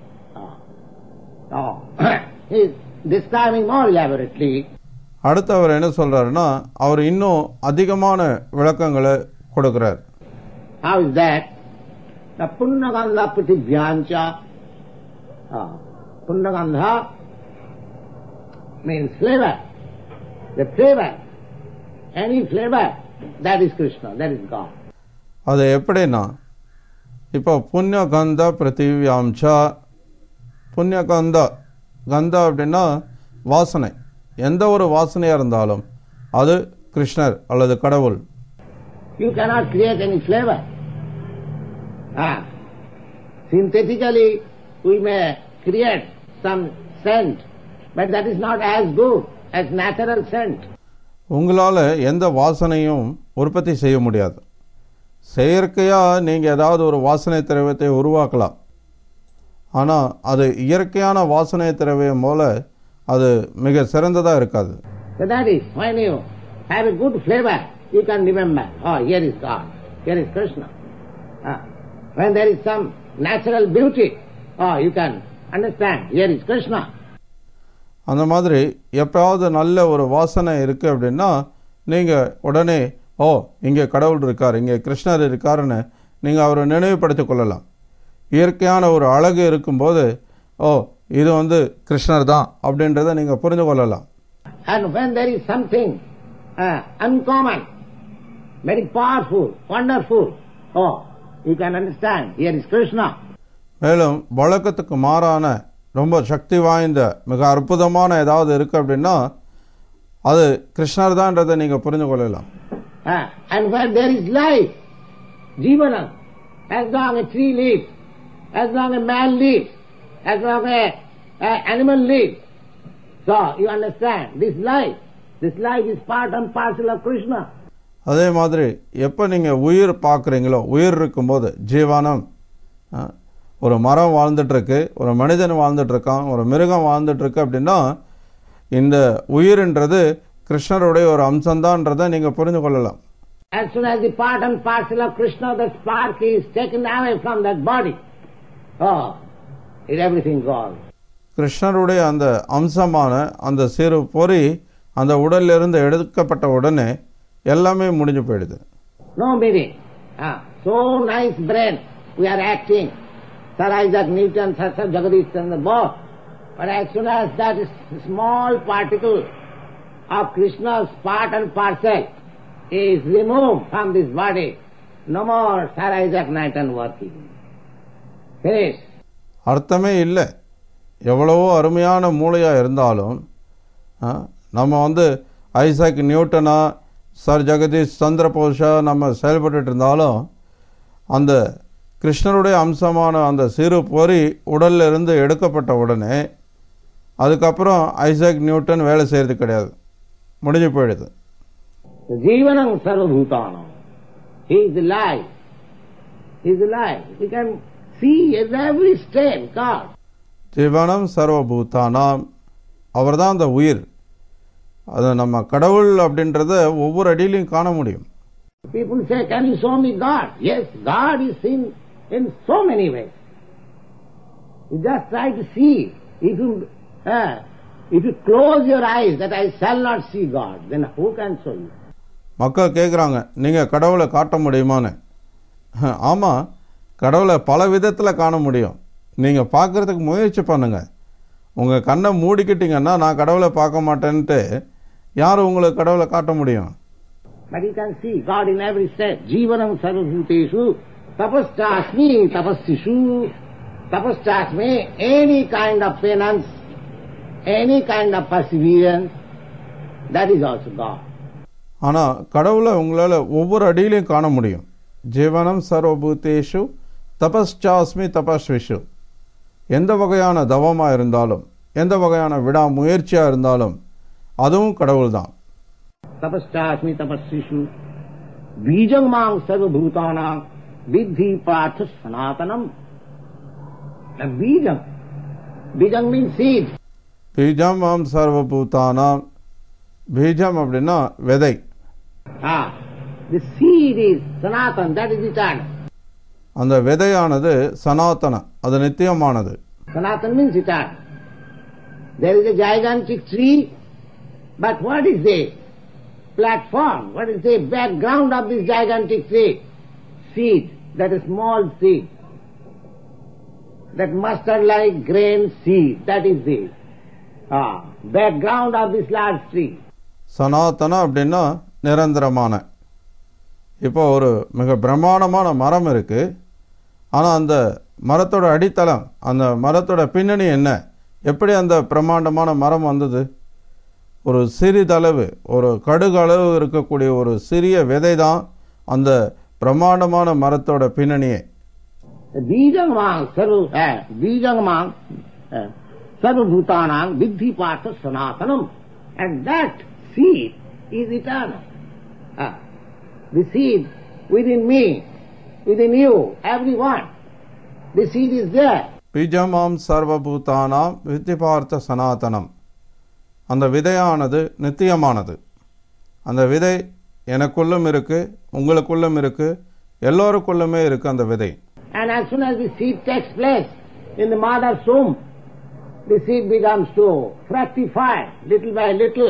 He is describing more elaborately. அடுத்து அவர் என்ன சொல்றாருன்னா அவர் இன்னும் அதிகமான விளக்கங்களை கொடுக்கிறார். How is that? The Punnagandha pritibhyancha. Punnagandha means flavor. The flavor, any flavor, that is Krishna, that is God. அது எப்படின்னா இப்போ புண்ணியகந்த பிருத்திவியாம்சா, புண்ணியகந்த கந்தா அப்படின்னா வாசனை, எந்த ஒரு வாசனையாக இருந்தாலும் அது கிருஷ்ணர் அல்லது கடவுள். You cannot create any flavor. Synthetically we may create some scent, but that is not as good as natural scent. உங்களால் எந்த வாசனையும் உற்பத்தி செய்ய முடியாது. செயற்கையாக நீங்கள் ஏதாவது ஒரு வாசனை திரவியத்தை உருவாக்கலாம், ஆனால் அது இயற்கையான வாசனை திரவியம் போல அது மிக சிறந்ததாக இருக்காது. So that is, when you have a good flavor, you can remember, oh, here is God, here is Krishna. When there is some natural beauty, oh, you can understand, here is Krishna. அந்த மாதிரி எப்பயாவது நல்ல ஒரு வாசனை இருக்குது அப்படின்னா நீங்கள் உடனே ஓ இங்கே கடவுள் இருக்கார், இங்கே கிருஷ்ணர் இருக்காருன்னு நீங்கள் அவரை நினைவுபடுத்திக் கொள்ளலாம். இயற்கையான ஒரு அழகு இருக்கும்போது ஓ இது கிருஷ்ணர் தான் அப்படின்றத நீங்கள் புரிந்து கொள்ளலாம். And when there is something uncommon, very powerful, wonderful, oh, you can understand, here is Krishna. மேலும் வழக்கத்துக்கு மாறான ரொம்ப சக்தி வாய்ந்த மிக அற்புதமான ஏதாவது இருக்கு அப்படின்னா அது கிருஷ்ணர் தான்ன்றதை நீங்க புரிந்து கொள்ளலாம். And when there is life, Jivanam, as long as a tree lives, as long as a man lives, as long as an animal lives, so you understand, this life is part and parcel of Krishna. அதே மாதிரி எப்போ நீங்க உயிர் பார்க்குறீங்களோ, உயிர் இருக்கும்போது ஜீவனம், ஒரு மரம் வாழ்ந்துட்டு இருக்கு, ஒரு மனிதன் வாழ்ந்துட்டு இருக்கான், ஒரு மிருகம் வாழ்ந்துட்டு இருக்கு அப்படின்னா இந்த உயிர்ன்றது கிருஷ்ணருடைய ஒரு அம்சம்தான்றதை நீங்க புரிந்து கொள்ளலாம். As soon as the part and parcel of Krishna, the spark is taken away from that body, oh, is everything gone. கிருஷ்ணருடைய அந்த அம்சமான அந்த சிறு பொறி அந்த உடல்ல இருந்து எடுக்கப்பட்ட உடனே எல்லாமே முடிஞ்சு போயிடுது. No meaning. So nice brain we are acting. Sir Isaac Newton, Sir Jagadish Chandra Bose. But as soon as that small particle of Krishna's part and parcel is removed from this body, no more Sir Isaac Newton working. Finish. அர்த்தமே இல்லை. எவ்வளவோ அருமையான மூளையாக இருந்தாலும் நம்ம Isaac நியூட்டனா sir Jagadish Chandra போஸா நம்ம செயல்பட்டு இருந்தாலும் அந்த கிருஷ்ணருடைய அம்சமான அந்த சிறு பொறி உடல்ல இருந்து எடுக்கப்பட்ட உடனே அதுக்கப்புறம் ஐசாக் நியூட்டன் வேலை செய்யறது கிடையாது, முடிஞ்சு போயிடுது. ஜீவனம் சர்வபூதானம். He is the life. He is the life. We can see at every step God. ஜீவனம் சர்வபூதானாம், அவர் தான் அந்த உயிர். அது நம்ம கடவுள் அப்படின்றத ஒவ்வொரு அடியிலையும் காண முடியும். People say, can you show me God? Yes, God is seen in so many ways. You just try to see. If you close your eyes that I shall not see God, then who can show you? மக்கள் கேட்குறாங்க, நீங்கள் கடவுளை காட்ட முடியுமான்னு. ஆமாம், கடவுளை பல விதத்தில் காண முடியும். நீங்கள் பார்க்குறதுக்கு முயற்சி பண்ணுங்க. உங்கள் கண்ணை மூடிக்கிட்டீங்கன்னா நான் கடவுளை பார்க்க மாட்டேன்ட்டு யார் உங்களுக்கு கடவுளை காட்ட முடியும்? But you can see God in every step. Jivanam sarvabhuteshu tapaschasmi tapassishu. Tapaschasmi, any kind of penance, any kind of perseverance, that is also God. ஆனால் கடவுளை உங்களால் ஒவ்வொரு அடியிலையும் காண முடியும். ஜீவனம் சர்வபூதேஷு தபஸ்சாஸ்மி தபஸ்விஷு. எந்த வகையான தவமாக இருந்தாலும், எந்த வகையான விடாமுயற்சியாக இருந்தாலும் அதுவும் கடவுள் தான். tapastasmi tapasishu bijam mang sarva bhutanam vidhi partha sanatanam. The bijam means seed. பீஜம் மாம் சர்வபூதானாம். பீஜம் அப்படின்னா விதை. The seed is sanatan, that is eternal. அந்த விதையானது சனாதன, அது நித்தியமானது. Sanatan means eternal. There is a gigantic tree, but what is the platform? What is the background of this gigantic tree? Seed, that is small seed. That mustard-like grain seed, that is the background of this large tree. சனாதன அப்படின்னா நிரந்தரமான. இப்போ ஒரு மிக பிரம்மாண்டமான மரம் இருக்கு. ஆனால் அந்த மரத்தோட அடித்தளம், அந்த மரத்தோட பின்னணி என்ன? எப்படி அந்த பிரம்மாண்டமான மரம் வந்தது? ஒரு சிறிதளவு, ஒரு கடுகளவு இருக்கக்கூடிய ஒரு சிறிய விதை தான் அந்த பிரம்மாண்டமான மரத்தோட பின்னணியே. பீஜங்கமாங் sarvabhutanam vidhi partha sanatanam, and that seed is eternal. The seed within me, within you, everyone, the seed is there. பீஜமாம் சர்வபூதானாம் வித்தி பார்த்த சனாதனம். அந்த விதையானது நித்தியமானது. அந்த விதை எனக்குள்ளும் இருக்கு, உங்களுக்குள்ளும் இருக்கு, எல்லோருக்குள்ளுமே இருக்கு அந்த விதை. And as soon as the seed takes place in the mother's womb, the seed becomes to fructify little by little.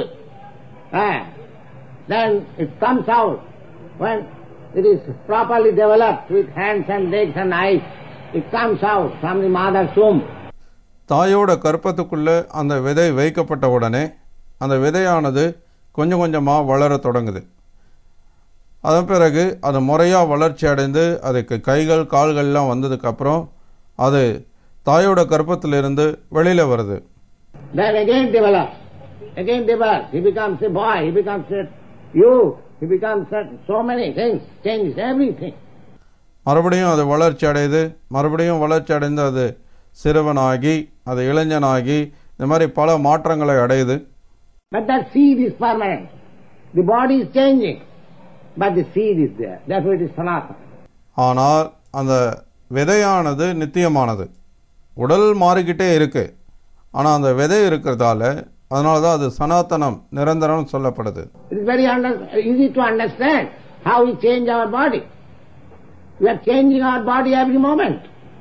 Then it comes out. When it is properly developed with hands and legs and eyes, it comes out from the mother's womb. தாயோட கற்பத்துக்குள்ள அந்த விதை வைக்கப்பட்ட உடனே அந்த விதையானது கொஞ்சம் கொஞ்சமாக வளர தொடங்குது. அதன் பிறகு அது முறையாக வளர்ச்சி அடைந்து அதுக்கு கைகள் கால்கள்லாம் வந்ததுக்கப்புறம் அது தாயோட கற்பத்திலிருந்து வெளியில் வருது. Then again develops. He becomes a boy, he becomes a youth, he becomes so many things, changes everything. மறுபடியும் அது வளர்ச்சி அடையுது, மறுபடியும் வளர்ச்சி அடைந்து அது சிறுவனாகி, அது இளைஞனாகி, இந்த மாதிரி பல மாற்றங்களை அடையுது. But that seed is permanent. The body is changing, but the seed is there. Therefore it is sanatana. ஆனால் அந்த விதையானது நித்தியமானது. உடல் மாறிக்கிட்டே இருக்கு, ஆனால் அந்த விதை இருக்கிறதால அதனால தான் அது சனாதனம், நிரந்தரம் சொல்லப்படுது. It is very easy to understand how we change our body. We are changing our body every moment.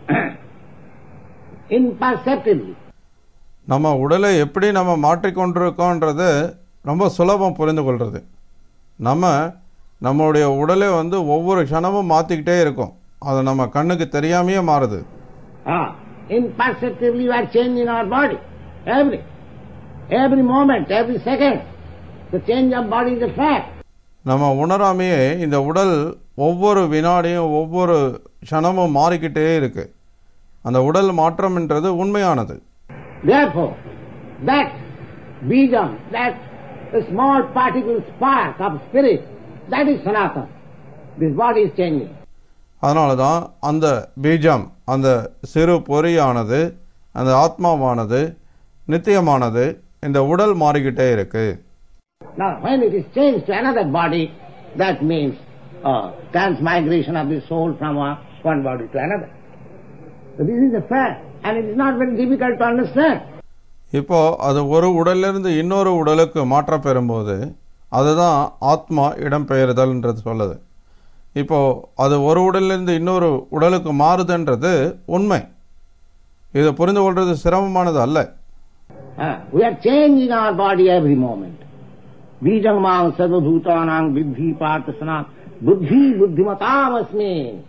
Imperceptibly. நம்ம உடலை எப்படி நம்ம மாற்றிக்கொண்டிருக்கோன்றது ரொம்ப சுலபம் புரிந்து கொள்றது. நம்மளுடைய உடலை ஒவ்வொரு க்ஷணமும் மாற்றிக்கிட்டே இருக்கும். அது நம்ம கண்ணுக்கு தெரியாமையே மாறுது. Imperceptibly we are changing our body. Every moment, every second. The change of body is a fact. நம்ம உணராமையே இந்த உடல் ஒவ்வொரு வினாடியும் ஒவ்வொரு க்ஷணமும் மாறிக்கிட்டே இருக்கு. அந்த உடல் மாற்றம்ன்றது உண்மையானது. Therefore, that bijam, that small particle spark of spirit, that is sanatana. This body is changing. அதனால தான் அந்த பீஜம், அந்த சிறு பொறியானது, அந்த ஆத்மாவானது நித்தியமானது, இந்த உடல் மாறிக்கிட்டே இருக்கு. Now, when it is changed to another body, that means transmigration of the soul from one body to another. So this is a fact, and it is not very difficult to understand. இப்போ அது ஒரு உடலிலிருந்து இன்னொரு உடலுக்கு மாற்ற பெறும்போது அதுதான் ஆத்மா இடம்பெயர்தல்ன்றது சொல்லுது. இப்போ அது ஒரு உடலிலிருந்து இன்னொரு உடலுக்கு மாறுதுன்றது உண்மை. இதை புரிந்து கொள்வது சிரமமானது அல்ல. We are changing our body every moment. Bijam mang sarva bhutanam vidhi partha sanat buddhi buddhimatam asmi.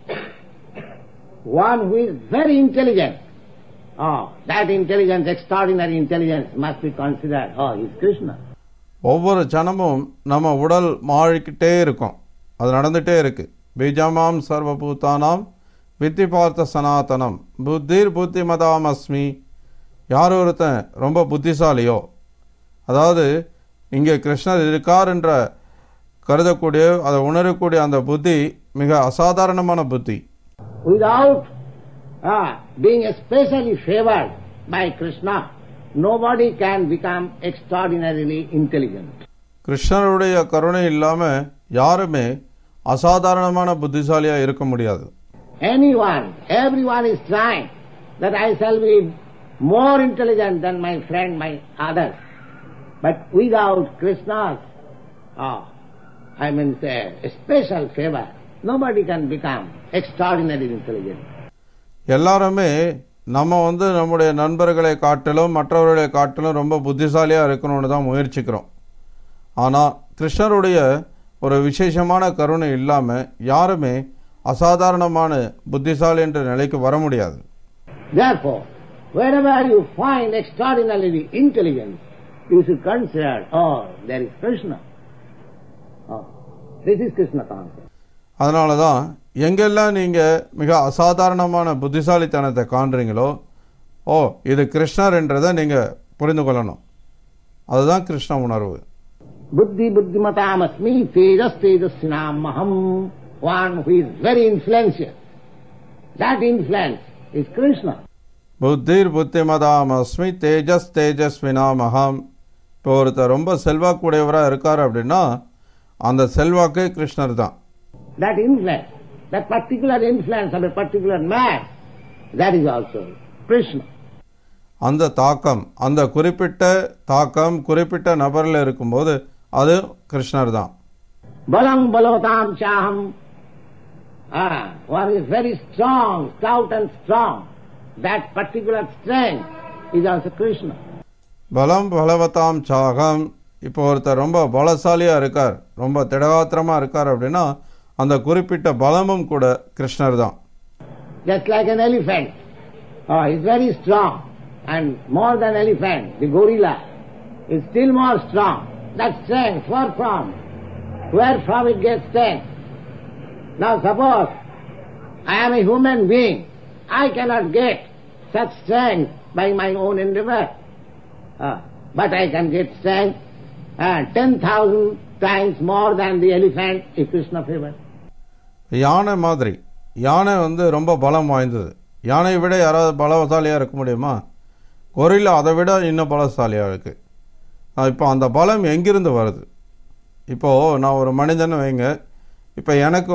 One who is very intelligent. That intelligence, extraordinary intelligence must be considered. He is Krishna. ஒவ்வொரு ஜனமும் நம்ம உடல் மாறிக்கிட்டே இருக்கும், அது நடந்துகிட்டே இருக்கு. பீஜமாம் சர்வபூதானாம் வித்தி பார்த்த சனாதனம் புத்திர் புத்திமதாம் அஸ்மி. யார் ஒருத்தன் ரொம்ப புத்திசாலியோ, அதாவது இங்கே கிருஷ்ணர் இருக்கார் என்ற கருதக்கூடிய, அதை உணரக்கூடிய அந்த புத்தி மிக அசாதாரணமான புத்தி. Without being especially favored by Krishna, nobody can become extraordinarily intelligent. கிருஷ்ணருடைய கருணை இல்லாம யாருமே அசாதாரணமான புத்திசாலியா இருக்க முடியாது. Everyone is trying that I shall be more intelligent than my friend, my others. But without Krishna's, I mean say, a special favor, nobody can become extraordinary intelligent. எல்லாருமே நம்ம நம்முடைய நண்பர்களை காட்டிலும் மற்றவர்களை காட்டிலும் ரொம்ப புத்திசாலியா இருக்கணும்னு தான் முயற்சிக்கிறோம். ஆனா கிருஷ்ணருடைய ஒரு விசேஷமான கருணை இல்லாம யாருமே அசாதாரணமான புத்திசாலி என்ற நிலைக்கு வர முடியாது. Therefore, wherever you find extraordinarily intelligence, you should consider, there is Krishna. This is Krishna concept. அதனாலதான் எங்கெல்லாம் நீங்க மிக அசாதாரணமான புத்திசாலித்தனத்தை காண்றீங்களோ, இது கிருஷ்ணர் என்றதை நீங்க புரிந்து கொள்ளணும். அதுதான் கிருஷ்ண உணர்வு. புத்தி புத்திமதாமஸ்மி தேஜஸ் தேஜஸ்வினாம் அஹம். One who is very influential. That influence is Krishna. புத்திர் புத்திமதாமஸ்மி தேஜஸ் தேஜஸ்வினாம் அஹம். இப்போ ஒருத்தர் ரொம்ப செல்வாக்குடையவராக இருக்கார் அப்படின்னா அந்த செல்வாக்கு கிருஷ்ணர் தான். That influence, that particular influence of a particular man, that is also Krishna. அந்த தாக்கம், அந்த குறிப்பிட்ட தாக்கம் குறிப்பிட்ட நபரில் இருக்கும்போது அது கிருஷ்ணர் தான். பலம் பலவதாம் சாஹம். One is very strong, stout and strong. That particular strength is also Krishna. பலம் பலவதாம் சாகம். இப்போ ஒருத்தர் ரொம்ப பலசாலியா இருக்கார், ரொம்ப திடகாத்திரமா இருக்கார் அப்படின்னா அந்த குறிப்பிட்ட பலமும் கூட கிருஷ்ணர் தான். Just like an elephant, is very strong, and more than elephant, the gorilla is still more strong. That strength, where from it gets strength? Now suppose I am a human being, I cannot get such strength by my own endeavor, but I can get strength 10,000 times more than the elephant if Krishna favor. யானை மாதிரி, யானை ரொம்ப பலம் வாய்ந்தது. யானையை விட யாராவது பலசாலியாக இருக்க முடியுமா? கொரில்லா அதை விட இன்னும் பலசாலியாக இருக்கு. இப்போ அந்த பலம் எங்கிருந்து வருது? இப்போது நான் ஒரு மனிதன் வைங்க, இப்போ எனக்கு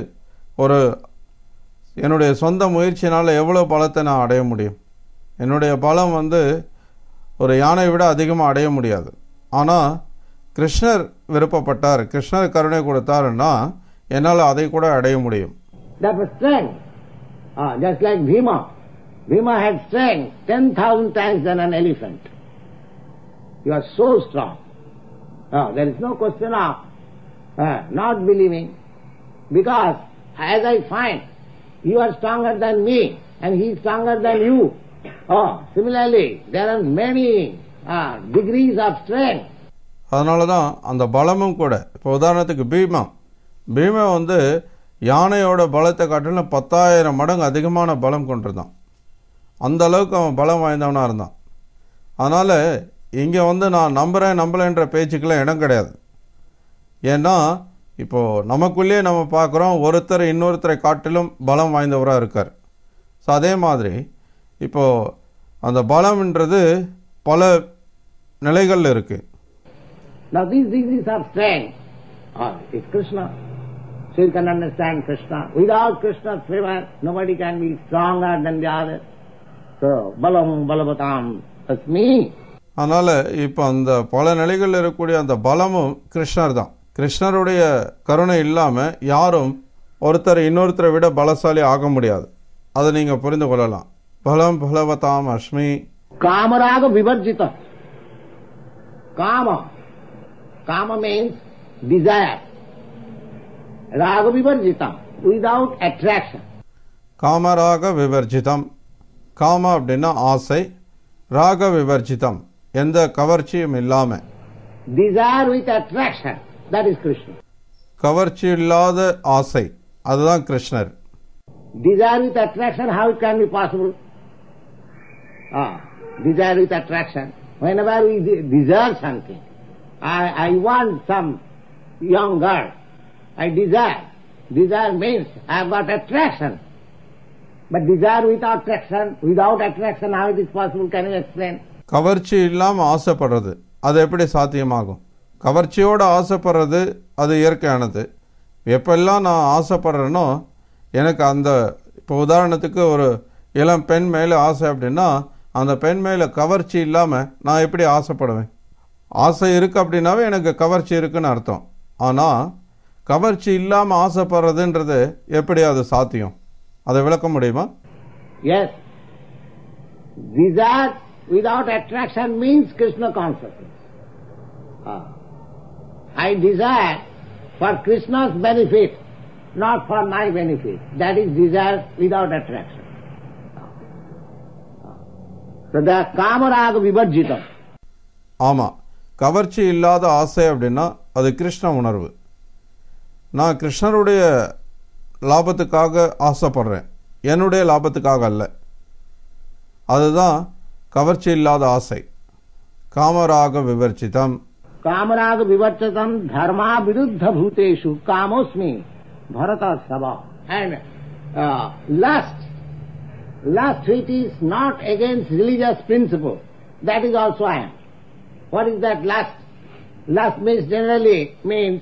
ஒரு என்னுடைய சொந்த முயற்சினால் எவ்வளோ பலத்தை நான் அடைய முடியும்? என்னுடைய பலம் ஒரு யானையை விட அதிகமாக அடைய முடியாது. ஆனால் கிருஷ்ணர் விருப்பப்பட்டார், கிருஷ்ணர் கருணை கொடுத்தாருன்னா என்னால் அதை கூட அடைய முடியும். That was strength. Just like Bhima. Bhima had strength 10,000 times than an elephant. You are so strong. There is no question of not believing, because as I find, you are stronger than me and he is stronger than you. Similarly, there are many degrees of strength. அதனால தான் அந்த பலமும் கூட, இப்போ உதாரணத்துக்கு பீமா யானையோட பலத்தை காட்டிலும் 10,000 மடங்கு அதிகமான பலம் கொண்டிருந்தான். அந்த அளவுக்கு அவன் பலம் வாய்ந்தவனாக இருந்தான். அதனால் இங்கே நான் நம்பலைன்ற பேச்சுக்கெல்லாம் இடம் கிடையாது. ஏன்னா இப்போது நமக்குள்ளேயே நம்ம பார்க்குறோம், ஒருத்தர் இன்னொருத்தரை காட்டிலும் பலம் வாய்ந்தவராக இருக்கார். ஸோ அதே மாதிரி இப்போது அந்த பலம்ன்றது பல நிலைகளில் இருக்குது. Now these degrees of strength is Krishna. So you can understand Krishna. Without Krishna's favor, nobody can be stronger than the other. So balam balavatam asmi. அதனால இப்போ அந்த பல நிலைகளில் இருக்கக்கூடிய அந்த பலமும் கிருஷ்ணர் தான். கிருஷ்ணருடைய கருணை இல்லாமல் யாரும் ஒருத்தர் இன்னொருத்தரை விட பலசாலி ஆக முடியாது. அதை நீங்கள் புரிந்து கொள்ளலாம். பலம் பலவதாம் அஸ்மி. காமராக விவர்ஜிதம். Kama means desire. Raga vivarjitam, without attraction. காமராக விவர்ஜிதம். காம அப்படின்னா ஆசை, ராக விவர்ஜிதம் எந்த கவர்ச்சியும் இல்லாம. Desire with attraction, that is Krishna. கவர்ச்சி இல்லாத ஆசை, அதுதான் கிருஷ்ணர். Desire with attraction, how it can be possible? Desire with attraction. Whenever we desire something, I want some young girl. I desire. Desire means I have got attraction. But desire without attraction, how it is possible? Can you explain? கவர்ச்சி இல்லாம ஆசைப்படுறது, அது எப்படி சாத்தியமாகும்? கவர்ச்சியோடு ஆசைப்படுறது அது இயற்கையானது. எப்பெல்லாம் நான் ஆசைப்படுறேனோ எனக்கு அந்த இப்போ உதாரணத்துக்கு ஒரு இளம் பெண் மேலே ஆசை அப்படின்னா அந்த பெண் மேலே கவர்ச்சி இல்லாமல் நான் எப்படி ஆசைப்படுவேன்? ஆசை இருக்குது அப்படின்னாவே எனக்கு கவர்ச்சி இருக்குன்னு அர்த்தம். ஆனால் கவர்ச்சி இல்லாமல் ஆசைப்படுறதுன்றது எப்படி அது சாத்தியம்? அதை விளக்க முடியுமா? Yes. Desire without attraction means Krishna consciousness. I desire for Krishna's benefit, not for my benefit. That is desire without attraction. So the kamaraga vivarjitam. ஆமாம், கவர்ச்சி இல்லாத ஆசை அப்படின்னா அது கிருஷ்ண உணர்வு. நான் கிருஷ்ணருடைய லாபத்துக்காக ஆசைப்படுறேன், என்னுடைய லாபத்துக்காக அல்ல. அதுதான் கவர்ச்சி இல்லாத ஆசை. காமராக விவர்ச்சிதம். காமராக விவர்ச்சிதம் தர்மா விருத்த பூதேஷு காமோஸ்மி பரத சபா. And lust which is not against religious principle, that is also I am. What is that lust? Lust means generally means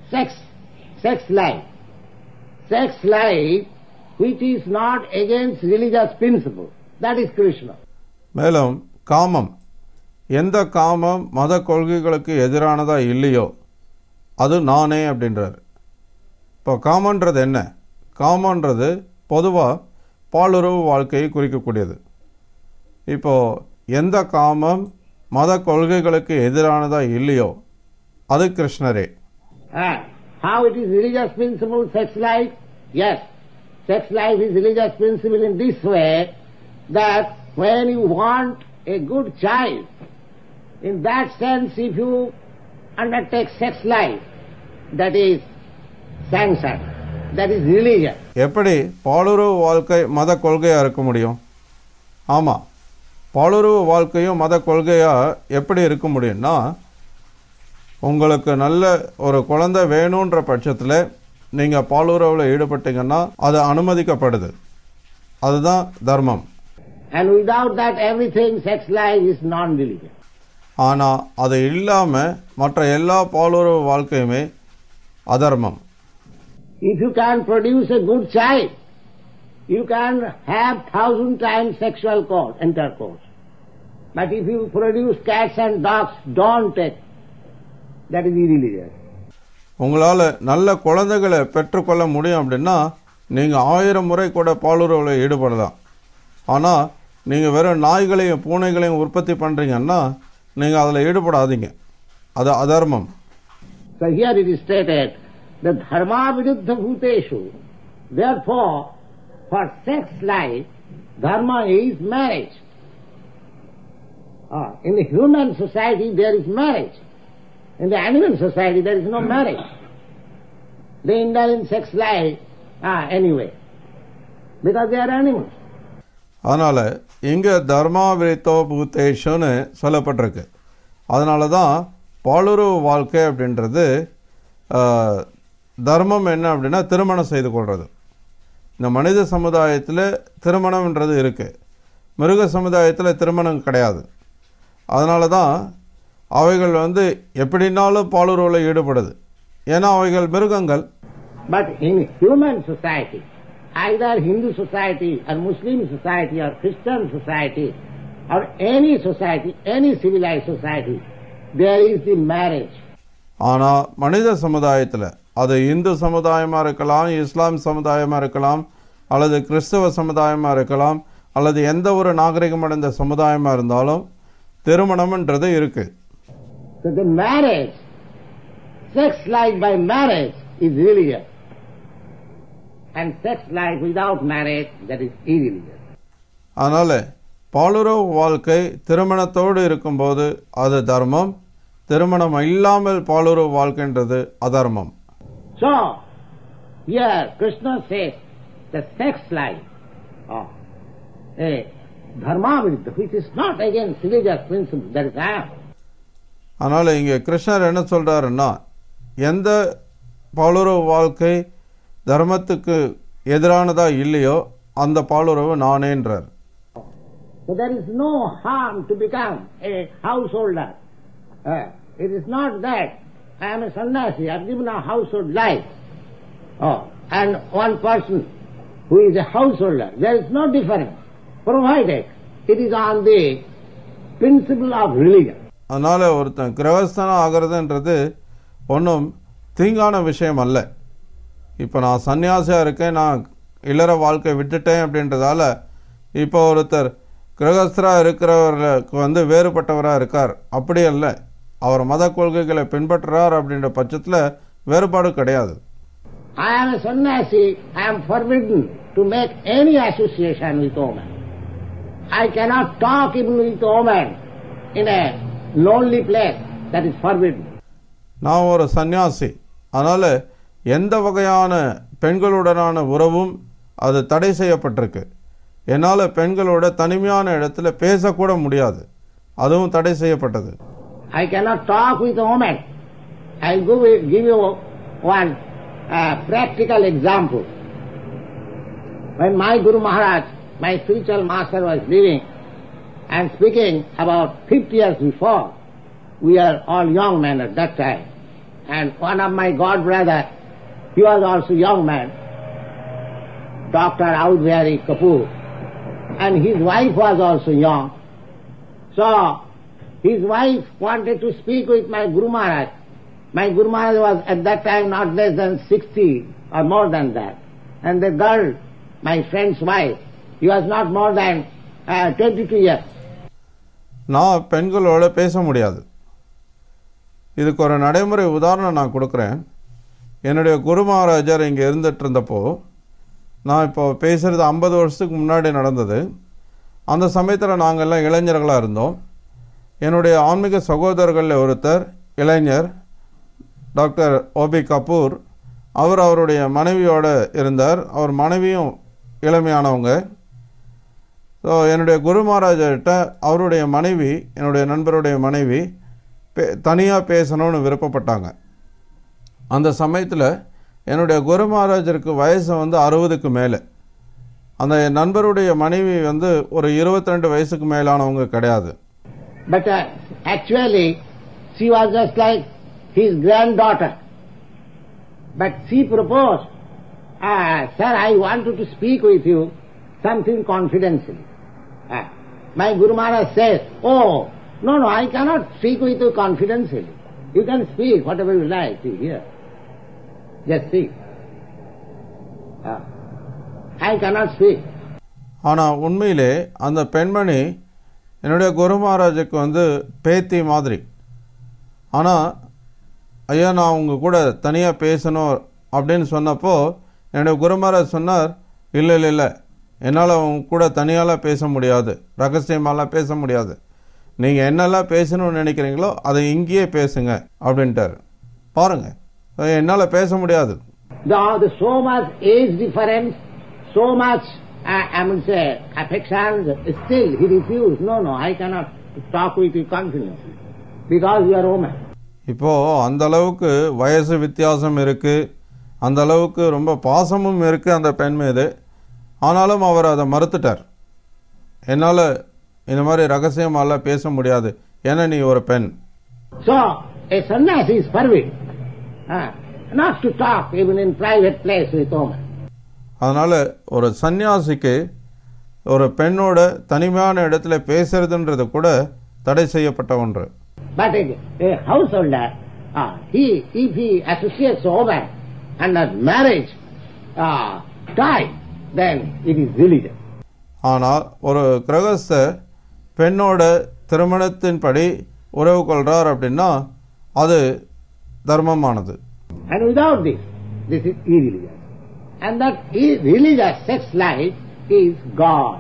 sex life. Sex life which is not against religious principle, that is Krishna. மேலும் காமம், எந்த காமம் மத கொள்கைகளுக்கு எதிரானதா இல்லையோ அது நானே அப்படின்றார். இப்போ காமன்றது என்ன? காமன்றது பொதுவாக பாலுறவு வாழ்க்கையை குறிக்கக்கூடியது. இப்போ எந்த காமம் மத கொள்கைகளுக்கு எதிரானதா இல்லையோ அது கிருஷ்ணரே. How it is religious principle, sex life? Yes, sex life is religious principle in this way that when you want a good child, in that sense if you undertake sex life, that is sanctioned, that is religion. எப்படி பாலுறவு வாழ்க்கை மத கொள்கையாக இருக்க முடியும்? ஆமாம், பாலுறவு வாழ்க்கையும் மத கொள்கையாக எப்படி இருக்க முடியும்னா, உங்களுக்கு நல்ல ஒரு குழந்தை வேணுன்ற பட்சத்தில் நீங்கள் பாலுறவில் ஈடுபட்டீங்கன்னா அது அனுமதிக்கப்படுது. அதுதான் தர்மம். And without that everything, sex life is non-religious. ஆனால் அது இல்லாமல் மற்ற எல்லா பாலுறவு வாழ்க்கையுமே அதர்மம். If you can produce a good child, you can have 1,000 times sexual intercourse. But if you produce cats and dogs, don't take. That is irreligious. உங்களால் நல்ல குழந்தைகளை பெற்றுக்கொள்ள முடியும் அப்படின்னா நீங்கள் 1000 முறை கூட பாலுறவில் ஈடுபடலாம். ஆனால் நீங்கள் வெறும் நாய்களையும் பூனைகளையும் உற்பத்தி பண்ணுறீங்கன்னா நீங்கள் அதில் ஈடுபடாதீங்க, அது அதர்மம். So here it is stated that dharma viruddha bhuteshu. Therefore, for sex life, dharma is marriage. In the human society there is marriage. In the animal society there is no marriage. They indulge in sex life anyway, because they are animals. அதனால் இங்கே தர்மா விரித்தோ பூத்தேஷுன்னு சொல்லப்பட்டிருக்கு. அதனால தான் பாலுறவு வாழ்க்கை அப்படின்றது தர்மம் என்ன அப்படின்னா திருமணம் செய்து கொள்வது. இந்த மனித சமுதாயத்தில் திருமணம்ன்றது இருக்குது, மிருக சமுதாயத்தில் திருமணம் கிடையாது. அதனால தான் அவைகள் எப்படினாலும் பாலுறவில் ஈடுபடுது, ஏன்னா அவைகள் மிருகங்கள். But in human society, either Hindu society or Muslim society or Christian society or any society, any civilized society, there is the marriage. ஆனால் மனித சமுதாயத்தில் அது இந்து சமுதாயமாக இருக்கலாம், இஸ்லாம் சமுதாயமாக இருக்கலாம், அல்லது கிறிஸ்தவ சமுதாயமாக இருக்கலாம், அல்லது எந்த ஒரு நாகரிகம் அடைந்த சமுதாயமாக இருந்தாலும் திருமணம்ன்றது இருக்கு. So the marriage, sex life by marriage is religious. And sex life without marriage, that is irreligious. அதனால பாலுறவு வாழ்க்கை திருமணத்தோடு இருக்கும்போது அது தர்மம், திருமணம் இல்லாமல் பாலுறவு வாழ்க்கைன்றது அதர்மம். So here Krishna says the sex life a dharma viruddha, which is not against religious principle, that is I am. அதனால இங்கே கிருஷ்ணர் என்ன சொல்றாருன்னா, எந்த பாலுறவு வாழ்க்கை தர்மத்துக்கு எதிரானதா இல்லையோ அந்த பாலுறவு நானேன்றார். So there is no harm to become a householder. It is not that I am a sannyasi, I have given a household life. And one person who is a householder, there is no difference, provided it is on the principle of religion. அதனால ஒருத்தன் கிரகஸ்தனம் ஆகிறதுன்றது ஒன்றும் தீங்கான விஷயம் அல்ல. இப்போ நான் சன்னியாசியாக இருக்கேன், நான் இல்லற வாழ்க்கை விட்டுட்டேன் அப்படின்றதால இப்போ ஒருத்தர் கிரகஸ்தராக இருக்கிறவர்களுக்கு வேறுபட்டவராக இருக்கார், அப்படி அல்ல. அவர் மத கொள்கைகளை பின்பற்றுறார் அப்படின்ற பட்சத்தில் வேறுபாடு கிடையாது. I am a sannyasi, I am forbidden to make any association with women. I cannot talk even with women in a lonely place, that is forbidden. நான் ஒரு சன்னியாசி, அதனால் எந்த வகையான பெண்களுடனான உறவும் அது தடை செய்யப்பட்டிருக்கு. என்னால் பெண்களோட தனிமையான இடத்துல பேசக்கூட முடியாது, அதுவும் தடை செய்யப்பட்டது. I cannot talk with a woman. I'll give you one practical example. When my Guru Maharaj, my spiritual master, was living and speaking about 50 years before, we are all young men at that time, and one of my god brother, he was also young man, Dr. Audhari Kapoor, and his wife was also young. So his wife wanted to speak with my Guru Maharaj. My Guru Maharaj was at that time not less than 60 or more than that. And the girl, my friend's wife, he was not more than 22 years. நான் பெண்களோட பேச முடியாது. இதுக்கு ஒரு நடைமுறை உதாரணம் நான் கொடுக்குறேன். என்னுடைய குரு மகாராஜர் இங்கே இருந்துட்டு இருந்தப்போ, நான் இப்போ பேசுகிறது 50 வருஷத்துக்கு முன்னாடி நடந்தது. அந்த சமயத்தில் நாங்கள் எல்லாம் இளைஞர்களாக இருந்தோம். என்னுடைய ஆன்மீக சகோதரர்களில் ஒருத்தர் இளைஞர் டாக்டர் ஓபி கபூர், அவர் அவருடைய மனைவியோடு இருந்தார். அவர் மனைவியும் இளமையானவங்க. ஸோ என்னுடைய குரு மகாராஜர்கிட்ட அவருடைய மனைவி, என்னுடைய நண்பருடைய மனைவி தனியாக பேசணும்னு விருப்பப்பட்டாங்க. அந்த சமயத்தில் என்னுடைய குரு மகாராஜருக்கு வயசு 60க்கு மேலே. அந்த நண்பருடைய மனைவி ஒரு 22 வயசுக்கு மேலானவங்க கிடையாது. But actually she was just like his granddaughter. But she proposed, sir, I wanted to speak with you something confidentially. My Guru Maharaj says, oh, no, I cannot speak with you confidentially. You can speak whatever you like, see here. Just speak. I cannot speak. ஆனால் உண்மையிலே அந்த பெண்மணி என்னுடைய குரு மகாராஜுக்கு பேத்தி மாதிரி. ஆனால் ஐயா, நான் உங்கள் கூட தனியாக பேசணும் அப்படின்னு சொன்னப்போ என்னுடைய குரு மகாராஜ் சொன்னார், இல்லை, என்னால் அவங்க கூட தனியாலாம் பேச முடியாது, ரகசியமாலாம் பேச முடியாது. நீங்கள் என்னெல்லாம் பேசணும்னு நினைக்கிறீங்களோ அதை இங்கேயே பேசுங்க அப்படின்ட்டார். பாருங்கள், என்னால் பேச முடியாது. So much age difference, so much I would say affection, still he refused. No, I cannot talk with you confidently because you are woman. இப்போ அந்த அளவுக்கு வயசு வித்தியாசம் இருக்கு, அந்த அளவுக்கு ரொம்ப பாசமும் இருக்கு அந்த பெண் மீது. ஆனாலும் அவர் அதை மறுத்துட்டார். என்னால் இந்த மாதிரி ரகசியமாலாம் பேச முடியாது, ஏன்னா நீ ஒரு பெண். So a sannyasi is forbidden not to talk even in private place with woman. அதனால ஒரு சன்னியாசிக்கு ஒரு பெண்ணோட தனிமையான இடத்துல பேசுறதுன்றது கூட தடை செய்யப்பட்ட ஒன்று. But a householder, if he associates a woman under marriage tie, then it is religion. ஆனால் ஒரு கிரகஸ்தர் பெண்ணோட திருமணத்தின்படி உறவு கொள்றார் அப்படின்னா அது தர்மமானது. And without this is irreligious. And that religious sex life is God.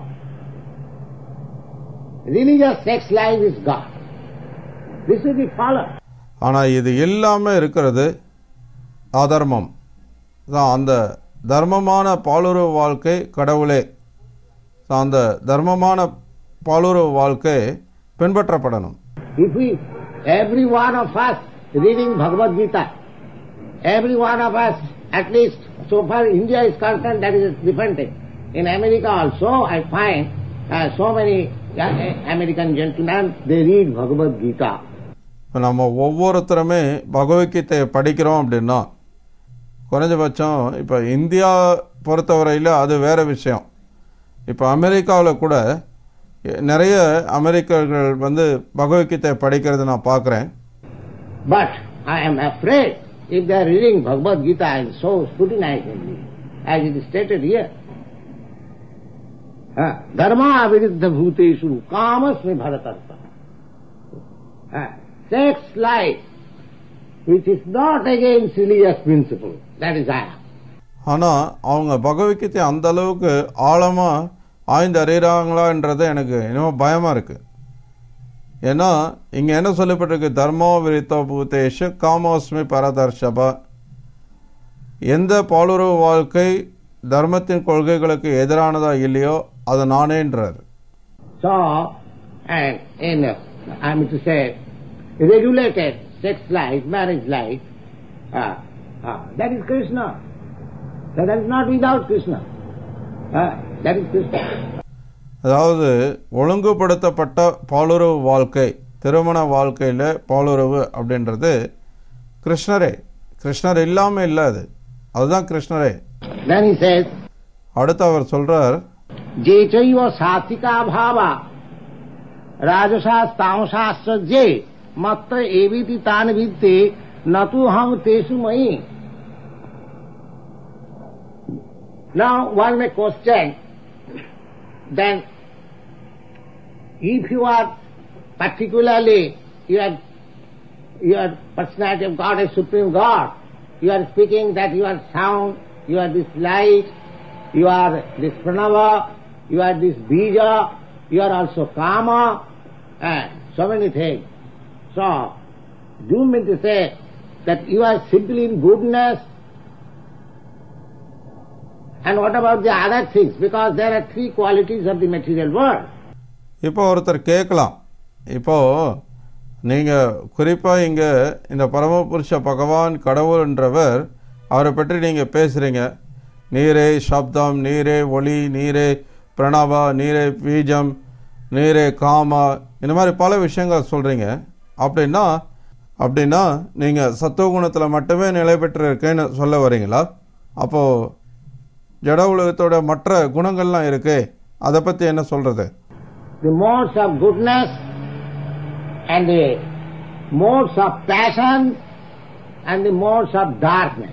Religious sex life is God. This will be followed. ஆனால் இது எல்லாமே இருக்கிறது அதர்மம். அந்த தர்மமான பாலுறவு வாழ்க்கை கடவுளே. அந்த தர்மமான பாலுறவு வாழ்க்கை பின்பற்றப்படணும். If every one of us reading Bhagavad Gita, every one of us, at least so far India is concerned, that is a different thing. In America also I find so many American gentlemen, they read Bhagavad Gita. இப்போ நம்ம ஒவ்வொருத்தருமே பகவத்கீதையை படிக்கிறோம் அப்படின்னா குறைஞ்சபட்சம் இப்போ India பொறுத்தவரையில் அது வேறு விஷயம். இப்போ அமெரிக்காவில் கூட நிறைய அமெரிக்கர்கள் வந்து பகவத்கீதையை படிக்கிறது நான் பார்க்குறேன். But I am afraid if they are reading Bhagavad Gita and so scrutinizingly, as it is stated here, dharma viruddha bhuteshu kamasmi bharatarta. Sex life, which is not against religious principle, that is I. ஆனால் அவங்க பகவத்கீதை அந்த அளவுக்கு ஆழமாக ஆய்ந்து அறிகிறாங்களான்றது எனக்கு இன்னும் பயமாக இருக்குது. ஏன்னா இங்கே என்ன சொல்லப்பட்டிருக்கு, தர்மோ விருத்தோ பூதேஷு காமோஸ்மி பரதர்ஷபா, எந்த பாலுறவு வாழ்க்கை தர்மத்தின் கொள்கைகளுக்கு எதிரானதா இல்லையோ அது நானேன்றார். So, and in, I mean to say, regulated sex life, marriage life, that is Krishna. So that is not without Krishna. That is Krishna. அதாவது ஒழுங்குபடுத்தப்பட்ட பாலுறவு வாழ்க்கை, திருமண வாழ்க்கையில் பாலுறவு அப்படின்றது கிருஷ்ணரே. கிருஷ்ணர் இல்லாமல் இல்லை, அதுதான் கிருஷ்ணரே. Then he says, அடுத்து அவர் சொல்றார், ஜேச்சைவ சாத்விகா பாவா ராஜசாஸ் தாமசாஸ்ர ஜே மத்த ஏவிதி தான் வித்தே நது ஹம் தேசு மயி. Now one may question, then if you are particularly, your personality of God is Supreme God, you are speaking that you are sound, you are this light, you are this pranava, you are this bija, you are also kama, and so many things. So, do you mean to say that you are simply in goodness? And what about the other things? Because there are three qualities of the material world. இப்போ ஒருத்தர் கேட்கலாம், இப்போ நீங்கள் குறிப்பாக இங்கே இந்த பரமபுருஷ பகவான் கடவுள்ன்றவர் அவரை பற்றி நீங்கள் பேசுகிறீங்க, நீரே சப்தம், நீரே ஒளி, நீரே பிரணவா, நீரே பீஜம், நீரே காமா, இந்த மாதிரி பல விஷயங்கள் சொல்கிறீங்க. அப்படின்னா நீங்கள் சத்துவகுணத்தில் மட்டுமே நிலை பெற்றிருக்கேன்னு சொல்ல வரீங்களா? அப்போது ஜட உலகத்தோட மற்ற குணங்கள்லாம் இருக்கு, அதை பற்றி என்ன சொல்கிறது? The modes of goodness and the modes of passion and the modes of darkness.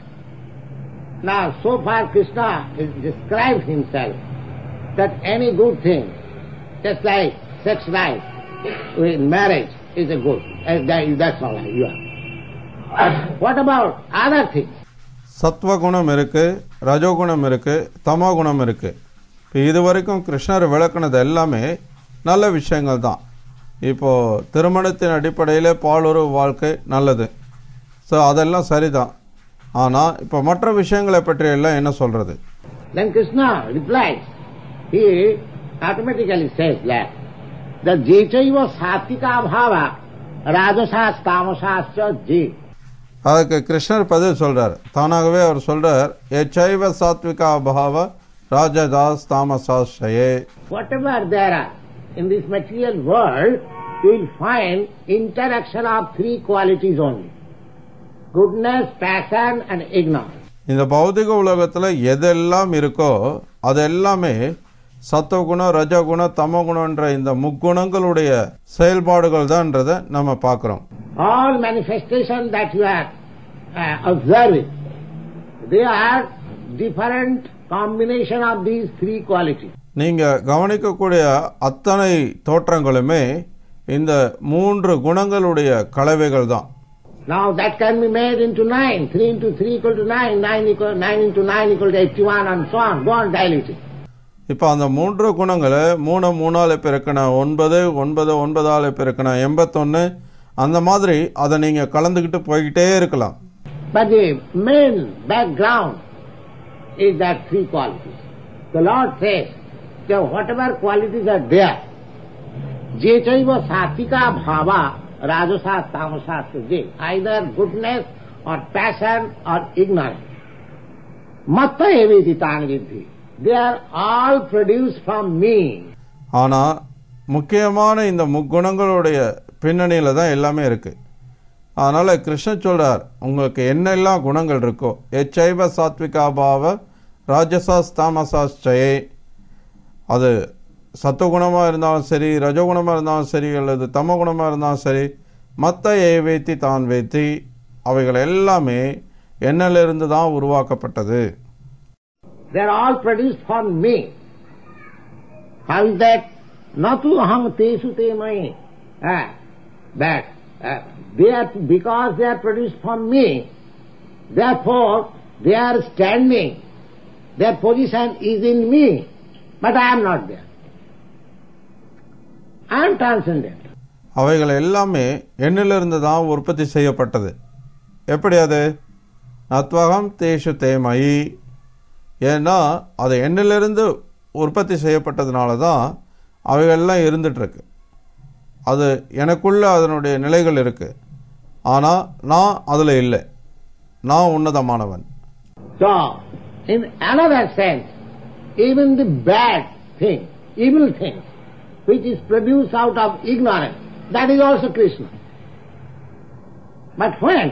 Now, so far Krishna has described himself that any good thing, just like sex life, in marriage is a good. That's all you are. What about other things? சத்வகுணம் இருக்கு, ரஜோகுணம் இருக்கு, தமோ குணம் இருக்கு. இப்போ இது வரைக்கும் கிருஷ்ணர் விளக்குனது எல்லாமே நல்ல விஷயங்கள் தான். இப்போ திருமணத்தின் அடிப்படையில் பாலுறவு வாழ்க்கை நல்லது, ஸோ அதெல்லாம் சரிதான். ஆனால் இப்போ மற்ற விஷயங்களை பற்றி எல்லாம் என்ன சொல்றது? Then Krishna replies, he automatically says that the jechaiva satvika bhava rajasas tamasascha je. அதுக்கு கிருஷ்ணர் பதில் சொல்றார், தானாகவே அவர் சொல்றார், எச்சைவ சாத்விகா பாவ ராஜதாஸ் தாமசாஸ்ரயே. Whatever there are in this material world, you will find interaction of three qualities only: goodness, passion and ignorance. இந்த பௌதிக உலகத்தில் எதெல்லாம் இருக்கோ அதெல்லாமே சத்துவகுணம், ரஜகுணம், தமகுணம்ன்ற இந்த முக்குணங்களுடைய செயல்பாடுகள் தான்ன்றதை நம்ம பார்க்கிறோம். All manifestations that you are observing, they are different combination of these three qualities. நீங்க கவனிக்கக்கூடிய அத்தனை தோற்றங்களுமே இந்த மூன்று குணங்களுடைய கலவைகள் தான். Now that can be made into 9. 3 into 3 equal to 9. 9 into 9 equal to 81 and so on. Go on diluting. இப்போ அந்த மூன்று குணங்களை 3 3ஆல் பெருக்கணும், 9 9 9ஆல் பெருக்கணும், 81, அந்த மாதிரி அதை நீங்க கலந்துக்கிட்டு போய்கிட்டே இருக்கலாம். But the main background is that three qualities. The Lord says that whatever qualities are there, jechaiva satvika bhava rajasas tamasascha je, either goodness or passion or ignorance, matta eviti tan vidhi, they are all produced from me. ஆனா முக்கியமான இந்த முக்குணங்களுடைய பின்னணியில தான் எல்லாமே இருக்கு. அதனால கிருஷ்ணர் சொல்றார், உங்களுக்கு என்னெல்லாம் குணங்கள் இருக்கோ, எச்சைவ சாத்விகாபாவ ராஜசாஸ் தாமசாச்சயே, அது சத்துவகுணமாக இருந்தாலும் சரி, ரஜகுணமாக இருந்தாலும் சரி, அல்லது தமகுணமாக இருந்தாலும் சரி, மற்ற ஏவேத்தி தான் வேத்தி, அவைகள் எல்லாமே என்னிலிருந்து தான் உருவாக்கப்பட்டது. They are all produced for me. How is that? Natu aham tesu te mai. That they are, because they are produced for me, therefore they are standing. Their position is in me, but I am not there. I am transcendent. அவைகள் எல்லாமே என்னிலிருந்து தான் உற்பத்தி செய்யப்பட்டது. எப்படி அது? நத்வகம் தேஷு தேமயி. ஏன்னா அது என்னிலிருந்து உற்பத்தி செய்யப்பட்டதுனால தான் அவைகள்லாம் இருந்துகிட்ருக்கு. அது எனக்குள்ள அதனுடைய நிலைகள் இருக்கு. ஆனால் நான் அதில் இல்லை. நான் உன்னதமானவன். So, in another sense, even the bad thing, evil thing, which is produced out of ignorance, that is also Krishna. But when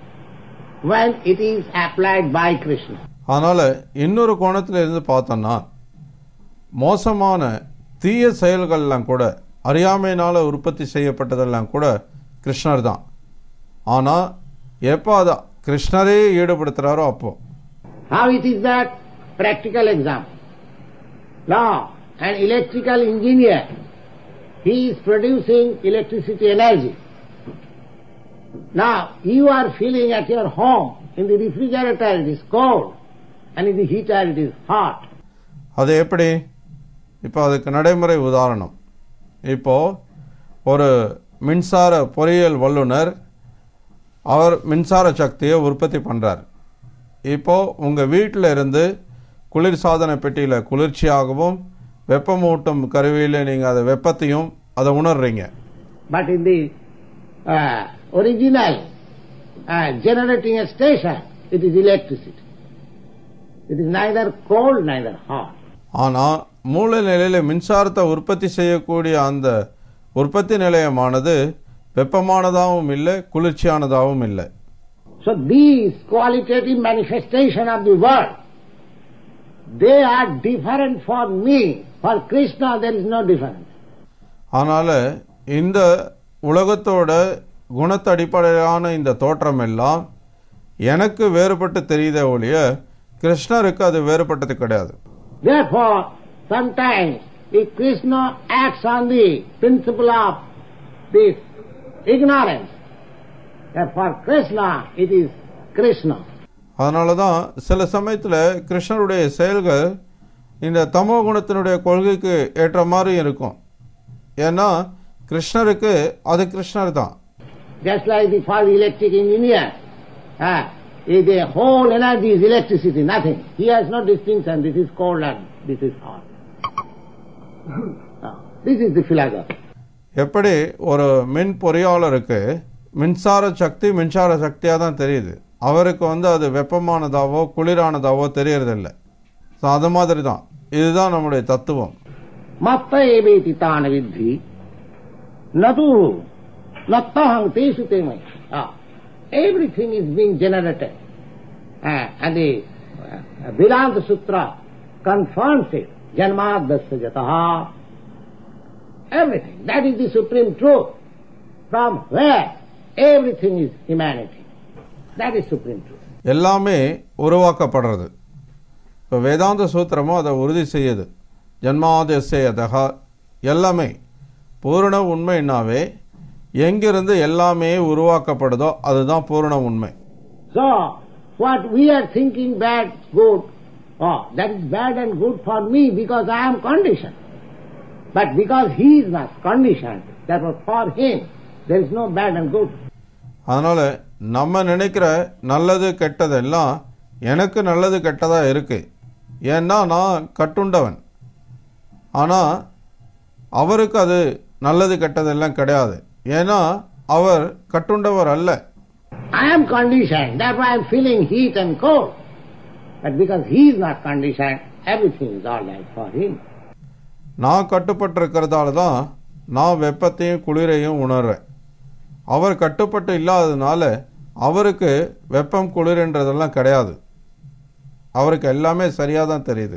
it is applied by Krishna. அதனால் இன்னொரு கோணத்தில் இருந்து பார்த்தோன்னா, மோசமான தீய செயல்கள்லாம் கூட, அறியாமையினால் உற்பத்தி செய்யப்பட்டதெல்லாம் கூட கிருஷ்ணர் தான். ஆனால் எப்போ அதை கிருஷ்ணரே ஈடுபடுத்துகிறாரோ அப்போ. How it is that? Practical example. Now, an electrical engineer, he is producing electricity energy. Now, you are feeling at your home, in the refrigerator it is cold, and in the heater it is hot. அது எப்படி? இப்போ அதுக்கு நடைமுறை உதாரணம். இப்போ ஒரு மின்சார பொறியியல் வல்லுனர், அவர் மின்சார சக்தியை உற்பத்தி பண்ணுறார். இப்போ உங்கள் வீட்டில் இருந்து குளிர்சாதன பெட்டியில் குளிர்ச்சியாகவும், வெப்பமூட்டும் கருவியில் நீங்கள் அதை வெப்பத்தையும் அதை உணர்றீங்க. But in the original generating a station, it is electricity. It is neither cold, neither hot. ஆனால் மூல நிலையில் மின்சாரத்தை உற்பத்தி செய்யக்கூடிய அந்த உற்பத்தி நிலையமானது வெப்பமானதாகவும் இல்லை, குளிர்ச்சியானதாகவும் இல்லை. So these qualitative manifestation of the world, they are different for me. For Krishna there is no difference. அதனால் இந்த உலகத்தோட குணத்த அடிப்படையிலான இந்த தோற்றம் எல்லாம் எனக்கு வேறுபட்டு தெரியுதே ஒழிய கிருஷ்ணருக்கு அது வேறுபட்டது கிடையாது. Therefore, sometimes if Krishna acts on the principle of this ignorance, for Krishna it is Krishna. அதனால தான் சில சமயத்தில் கிருஷ்ணருடைய செயல்கள் இந்த தமோ குணத்தினுடைய கொள்கைக்கு ஏற்ற மாதிரி இருக்கும். ஏன்னா கிருஷ்ணருக்கு அது கிருஷ்ணர் தான். Just like for the electric engineer, the whole energy is electricity, nothing. He has no distinction, this is cold and this is hot. This is the philosophy. எப்படி ஒரு மின் பொறியாளருக்கு மின்சார சக்தியாக தான் தெரியுது. அவருக்கு அது வெப்பமானதாவோ குளிரானதாவோ தெரியறதில்லை. ஸோ அது மாதிரி தான் இதுதான் நம்முடைய தத்துவம். மத்த ஏவேதி தான வித்தி நது நத்தஹம் தேசு தேமை. Everything is being generated. And the Vedanta Sutra confirms it. Janmadasya jataha. Everything. That is the supreme truth. From where everything is humanity. That is supreme truth. எல்லாமே உருவாக்கப்படுறது. இப்போ வேதாந்த சூத்திரமும் அதை உறுதி செய்யுது. ஜன்மாதஸ்ய யதஹ, எல்லாமே பூரண உண்மைனாவே எங்கிருந்து எல்லாமே உருவாக்கப்படுதோ அதுதான் பூரண உண்மை. So, what we are thinking bad, good, that is bad and good for me because I am conditioned. But because he is not conditioned, therefore for him there is no bad and good. அதனால நம்ம நினைக்கிற நல்லது கெட்டதெல்லாம் எனக்கு நல்லது கெட்டதா இருக்கு. ஏன்னா நான் கட்டுண்டவன். ஆனால் அவருக்கு அது நல்லது கெட்டதெல்லாம் கிடையாது. ஏன்னா அவர் கட்டுண்டவர் அல்ல. I am conditioned, therefore I am feeling heat and cold. But because he is not conditioned, everything is all right for him. நான் கட்டுப்பட்டிருக்கிறதால தான் நான் வெப்பத்தையும் குளிரையும் உணர்றேன். அவர் கட்டுப்பட்டு இல்லாததுனால அவருக்கு வெப்பம் குளிர்ன்றதெல்லாம் கிடையாது. அவருக்கு எல்லாமே சரியா தான் தெரியுது.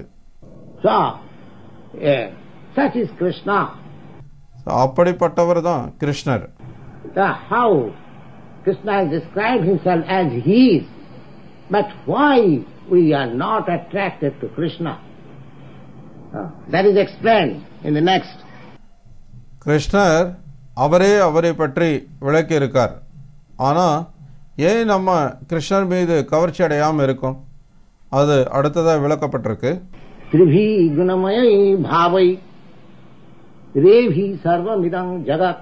Such is Krishna. அப்படிப்பட்டவர் தான் கிருஷ்ணர். How Krishna has described himself as he is, but why we are not attracted to Krishna? That is explained in the next. கிருஷ்ணர் அவரை பற்றி விளக்கி இருக்கார். ஆனா ஏன் நம்ம கிருஷ்ணர் மீது கவர்ச்சி அடையாம இருக்கும், அது அடுத்ததா விளக்கப்பட்டிருக்கு. त्रिभी गुणमय भावै रेभि सर्वमिदं जगत्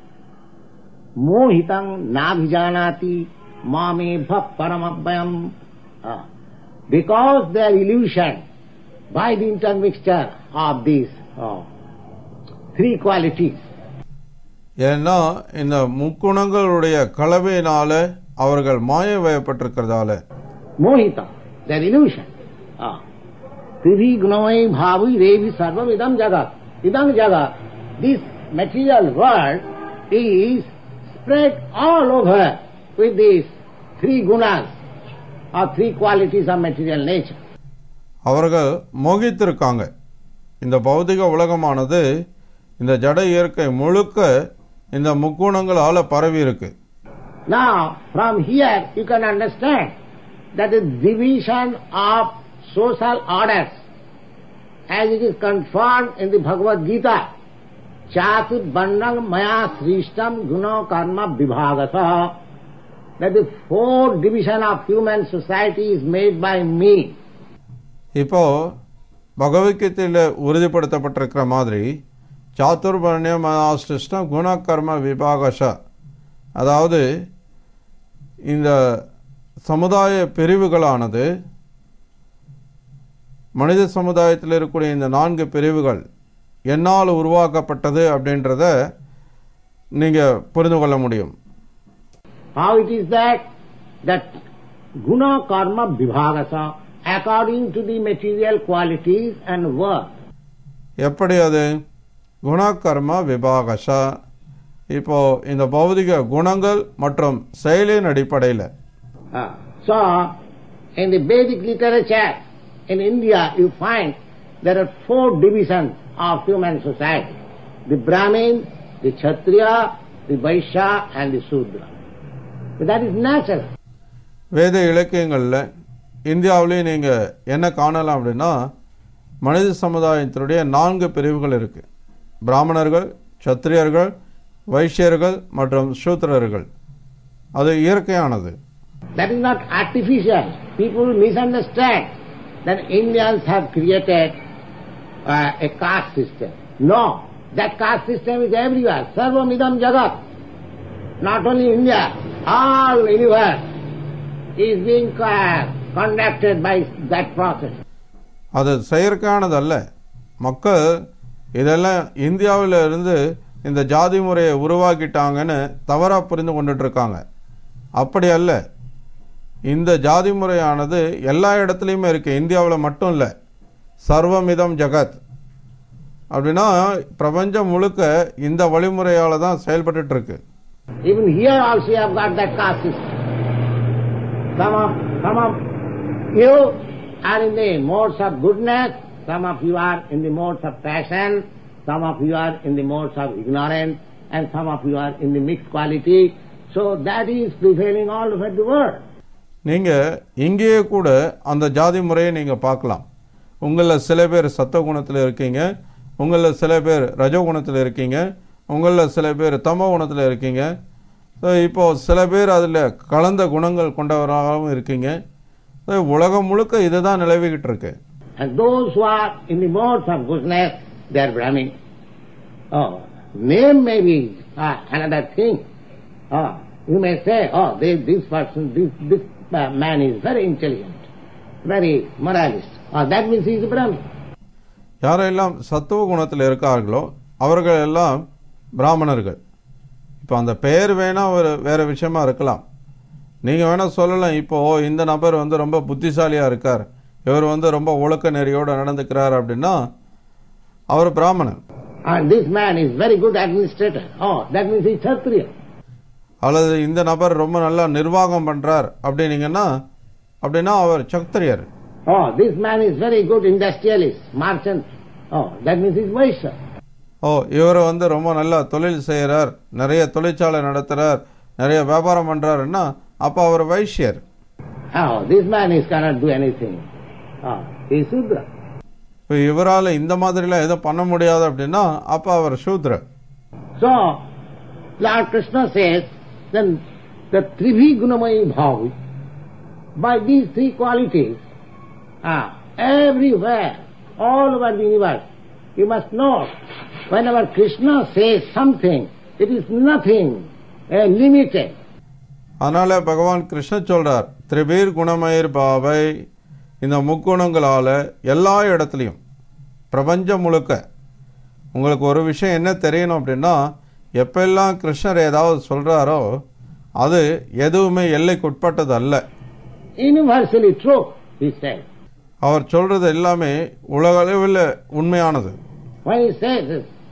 मोहितं नाभिजानाति मामेभ परमव्ययम्. Because they are illusion by the intermixture of these three qualities. ஏன்னா இந்த முக்குணங்களுடைய கலவையினால அவர்கள் மாய வயப்பட்டிருக்கிறதால मोहितं, they are illusion. त्रिभी गुणमय भावै रेभि सर्वमिदं जगत्. Idam jagat, this material world is spread all over with these three gunas or three qualities of material nature. அவர்கள் மோகித்திருக்காங்க. இந்த பௌதிக உலகமானது இந்த ஜட இயற்கை முழுக்க இந்த முக்குணங்களால பரவி இருக்கு. Now from here you can understand that the division of social orders as it is confirmed in the Bhagavad Gita, Chatur Bandhang Maya Srishtam Guna Karma Vibhagasa, that the four division of human society is made by me. இப்போ பகவத்கீதையில உறுதிப்படுத்தப்பட்டிருக்கிற மாதிரி சாதுர்வர்ணிய மயாஸ்டிஷ்டம் குண கர்ம விபாகஷ, அதாவது இந்த சமுதாய பிரிவுகளானது மனித சமுதாயத்தில் இருக்கக்கூடிய இந்த 4 பிரிவுகள் என்னால் உருவாக்கப்பட்டது அப்படின்றத நீங்க புரிந்து கொள்ள முடியும். How it is that guna karma vibhagasa according to the material qualities and work. எப்படி அது குண கர்ம விபாகஷா, இப்போ இந்த பௌதிக குணங்கள் மற்றும் செயலின் அடிப்படையில். So in the Vedic literature in India you find there are 4 divisions of human society: the Brahmin, the Kshatriya, the Vaishya and the Shudra. So that is natural. வேத இலக்கியங்கள்ல இந்தியாவிலேயே நீங்க என்ன காணலாம் அப்படின்னா, மனித சமுதாயத்தினுடைய 4 பிரிவுகள் இருக்கு. பிராமணர்கள், சத்திரியர்கள், வைஷ்யர்கள் மற்றும் சூத்திரர்கள். அது இயற்கையானது. That is not artificial. People misunderstand that Indians have created a caste system. No, that caste system is everywhere. Sarvam idam jagat. Not only India, all universe is being conducted by that process. அது செயற்கையானது அல்ல. மக்கள் இதெல்லாம் இந்தியாவில் இருந்து இந்த ஜாதி முறையை உருவாக்கிட்டாங்கன்னு தவறா புரிந்து கொண்டுட்டு இருக்காங்க. அப்படி அல்ல. இந்த ஜாதி முறையானது எல்லா இடத்துலையுமே இருக்கு, இந்தியாவில் மட்டும் இல்லை. சர்வமிதம் ஜகத் அப்படின்னா பிரபஞ்சம் முழுக்க இந்த வழிமுறையால தான் செயல்பட்டு இருக்கு. Even here also you have got that caste system. Some of you are in the modes of goodness, some of you are in the modes of passion, some of you are in the modes of ignorance, and some of you are in the mixed quality. So that is prevailing all over the world. நீங்க இங்கேயே கூட அந்த ஜாதி முறையை நீங்க பார்க்கலாம். உங்களில் சில பேர் சத்த குணத்தில் இருக்கீங்க, உங்களில் சில பேர் ரஜகுணத்தில் இருக்கீங்க, உங்களில் சில பேர் தமோ குணத்தில் இருக்கீங்க. இப்போ சில பேர் அதில் கலந்த குணங்கள் கொண்டவராகவும் இருக்கீங்க. உலகம் முழுக்க இதுதான் நிலவிக்கிட்டு இருக்கு. And those who are in the modes of goodness, they are Brahmin. Name may be another thing. You may say, this person, this man is very intelligent, very moralist. That means he is a Brahmin. யாரெல்லாம் சத்துவ குணத்தில் இருக்கார்களோ அவர்கள் எல்லாம் பிராமணர்கள். இப்போ அந்த பெயர் வேணா ஒரு வேற விஷயமா இருக்கலாம். நீங்க வேணா சொல்லலாம், இப்போ இந்த நபர் ரொம்ப புத்திசாலியா இருக்கார், இவர் ரொம்ப ஒழுக்க நெறியோட நடந்துக்கிறார் அப்படின்னா அவர் பிராமணன். And this man is very good administrator. That means he is Kshatriya. அல்லது இந்த நபர் ரொம்ப நல்லா நிர்வாகம் பண்றார் அப்படின்னா அவர் சத்திரியர். Oh, this man is very good industrialist, merchant. Oh, that means he's Vaishya. இவர் ரொம்ப நல்லா தொழில் செய்யறார், நிறைய தொழிற்சாலை நடத்துறார், நிறைய வியாபாரம் பண்றாருன்னா அப்ப அவர் வைஷ்யர். Oh, this man cannot do anything. Oh, he is Sudra. இப்ப இவரால இந்த மாதிரிலாம் எதுவும் பண்ண முடியாது அப்படின்னா அப்ப அவர் சூத்ரர். So, Lord Krishna says, then the Tribhi Gunamayi Bhavi, by these three qualities, everywhere, all over the universe, you must know, whenever Krishna says something, it is nothing limited. அதனால பகவான் கிருஷ்ணர் சொல்றார், திரிபீர் குணமயிர் பாவை, இந்த முக்குணங்களால எல்லா இடத்துலையும் பிரபஞ்சம் முழுக்க உங்களுக்கு ஒரு விஷயம் என்ன தெரியணும் அப்படின்னா, எப்பெல்லாம் கிருஷ்ணர் ஏதாவது சொல்றாரோ அது எதுவுமே எல்லைக்குட்பட்டது அல்ல. Universally true, he said. அவர் சொல்றது எல்லாமே உலக அளவில் உண்மையானது. When he says,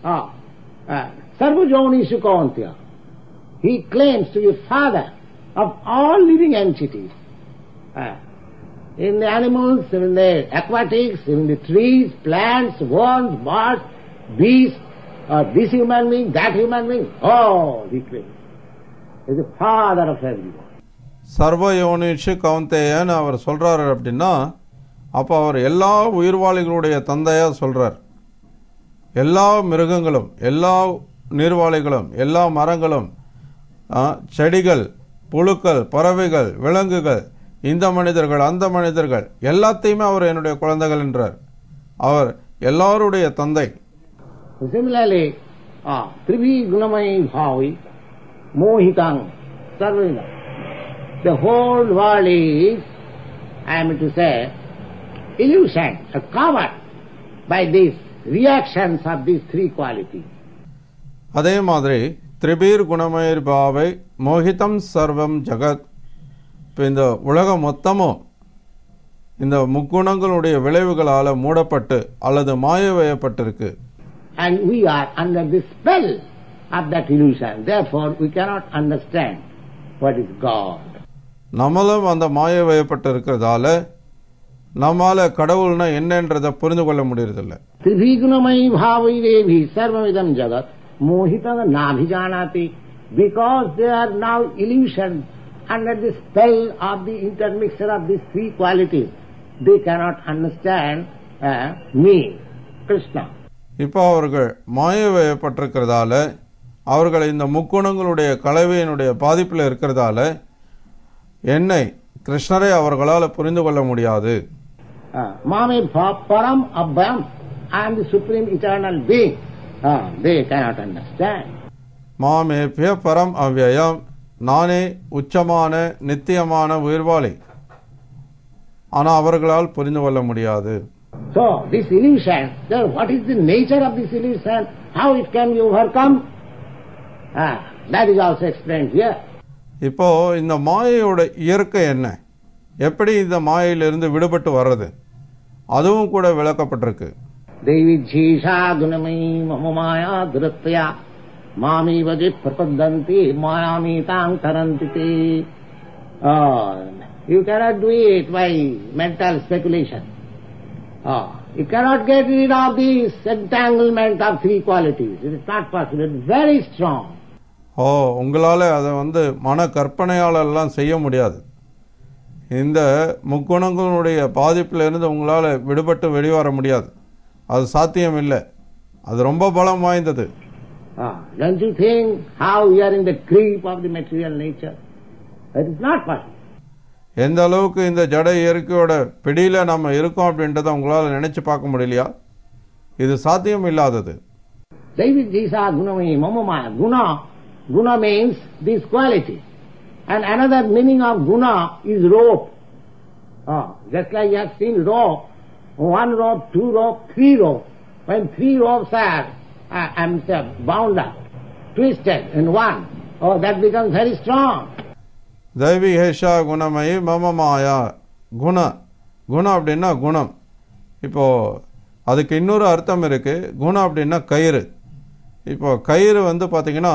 Sarvajonishu Kauntya, he claims to be father of all living entities. In the animals, in the aquatics, in the trees, plants, worms, birds, beasts, this human being, that human being, all he claims. He is the father of everyone. சர்வயோனிஷு கவுந்தேயன்னு அவர் சொல்றாரு அப்படின்னா அப்ப அவர் எல்லா உயிர்வாளிகளுடைய தந்தையா சொல்றார். எல்லா மிருகங்களும், எல்லா நீர்வாளிகளும், எல்லா மரங்களும், செடிகள், புழுக்கள், பறவைகள், விலங்குகள், இந்த மனிதர்கள், அந்த மனிதர்கள் எல்லாத்தையுமே அவர் என்னுடைய குழந்தைகள் என்றார். அவர் எல்லாருடைய தந்தை. Similarly, Tribhi Gunamayi Bhavi Mohitang Sarvina. The whole world is, I am to say, illusion, covered by these reactions of these three qualities. அதே மாதிரி திரிபீர் குணமயிர் பாவை மோகிதம் சர்வம் ஜகத். இப்போ இந்த உலகம் மொத்தமும் இந்த முக்குணங்களுடைய விளைவுகளால் மூடப்பட்டு அல்லது மாயவயப்பட்டிருக்கு. And we are under the spell of that illusion. Therefore, we cannot understand what is God. நம்மளும் அந்த மாயவயப்பட்டு இருக்கிறதால நம்மால கடவுள்னா என்னன்றதை புரிந்து கொள்ள முடியறதில்லை. Tribhigunamayi bhavi devi sarvamidam jagat mohitang nabhijanati. Because they are now illusions under the spell of the intermixture of these three qualities, they cannot understand me, Krishna. இப்போ அவர்கள் மாயவயப்பட்டிருக்கிறதால, அவர்கள் இந்த முக்குணங்களுடைய கலவையினுடைய பாதிப்பில் இருக்கிறதால என்னை கிருஷ்ணரை அவர்களால் புரிந்து கொள்ள முடியாது. Mame param abhyam, I am the supreme eternal being. They cannot understand. மாமேபிய பரம் அவ்யயம், நானே உச்சமான நித்தியமான உயிர்வாளி, ஆனால் அவர்களால் புரிந்து கொள்ள முடியாது. So this illusion, what is the nature of this illusion? How it can be overcome? That is also explained here. இப்போ இந்த மாயையோட இயற்கை என்ன, எப்படி இந்த மாயையிலிருந்து விடுபட்டு வர்றது, அதுவும் கூட விளக்கப்பட்டிருக்கு. Devi jisha gunamayi mamamaya duratya mami vaji prapadanti mayami tang tarantite. You cannot do it by mental speculation. You cannot get rid of this entanglement of three qualities. It is not possible. It is very strong. உங்களால் அதை மன கற்பனையாலெல்லாம் செய்ய முடியாது. இந்த முக்குணங்களுடைய பாதிப்பிலிருந்து உங்களால் விடுபட்டு வெளிவர முடியாது. அது சாத்தியம் இல்லை. அது ரொம்ப பலம் வாய்ந்தது. Don't you think how we are in the grip of the material nature? It is not possible. எந்த அளவுக்கு இந்த ஜட இயற்கையோட பிடியில நம்ம இருக்கோம் அப்படின்றத உங்களால் நினைச்சு பார்க்க முடியலையா? இது சாத்தியம் இல்லாதது. Devi jisa gunamayi mamamaya. Guna means this quality. And another meaning of guna is rope. Just like you have seen rope, one rope, two rope, three rope. When three ropes are bound up, twisted in one, that becomes very strong. தெய்வீகேஷா குணமயி மமமாயா. குணம் அப்படின்னா குணம். இப்போ அதுக்கு இன்னொரு அர்த்தம் இருக்கு. குணம் அப்படின்னா கயிறு. இப்போ கயிறு பார்த்தீங்கன்னா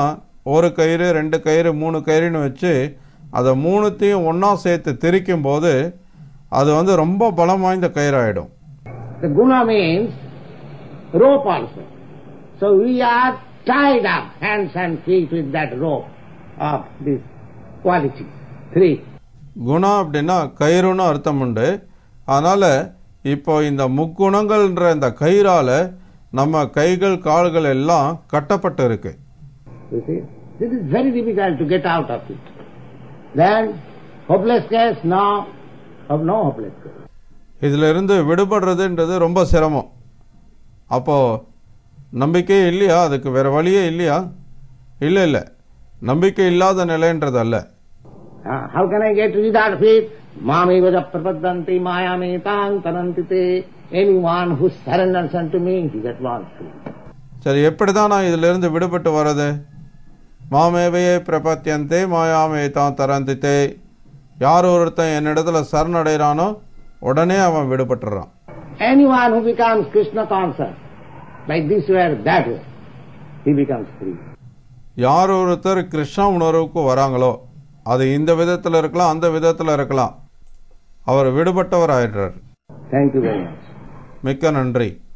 ஒரு கயிறு, 2 கயிறு, 3 கயிறுன்னு வச்சு அதை மூணுத்தையும் ஒன்றா சேர்த்து திரிக்கும் போது அது ரொம்ப பலம் வாய்ந்த கயிறாயிடும். The guna means rope also. So we are tied up hands and feet with that rope of this quality. 3. Guna அப்படின்னா கயிறுன்னு அர்த்தம் உண்டு. அதனால இப்போ இந்த முக்குணங்கள்ன்ற இந்த கயிறால நம்ம கைகள் கால்கள் எல்லாம் கட்டப்பட்டு இருக்கு. This is very difficult to get out of it. Then hopeless case, no hopeless case. இதுல இருந்து விடுபடுறதுன்றது ரொம்ப சிரமம். அப்போ நம்பிக்கை இல்லையா? அதுக்கு வேற வழியே இல்லையா? இல்ல நம்பிக்கை இல்லாத நிலைன்றது அல்ல. How can I get rid of it? Mameva prapadanti mayametaං taranti te. Anyone who surrenders unto me, he gets one free. சரி, எப்படிதான் நான் இதுல இருந்து விடுபட்டு வர்றது? மாமேவையே பிரபத்தியந்தே மாயாமேதாம் தரந்தித்தே. யார் ஒருத்தன் என்னிடத்துல சரணடைறானோ உடனே அவன் விடுபட்டுறான். Anyone who becomes Krishna conscious, like this way or that way, he becomes free. யார் ஒருத்தர் கிருஷ்ண உணர்வுக்கு வராங்களோ, அது இந்த விதத்தில் இருக்கலாம், அந்த விதத்தில் இருக்கலாம், அவர் விடுபட்டவர் ஆயிடுறார். Thank you very much. மிக்க நன்றி.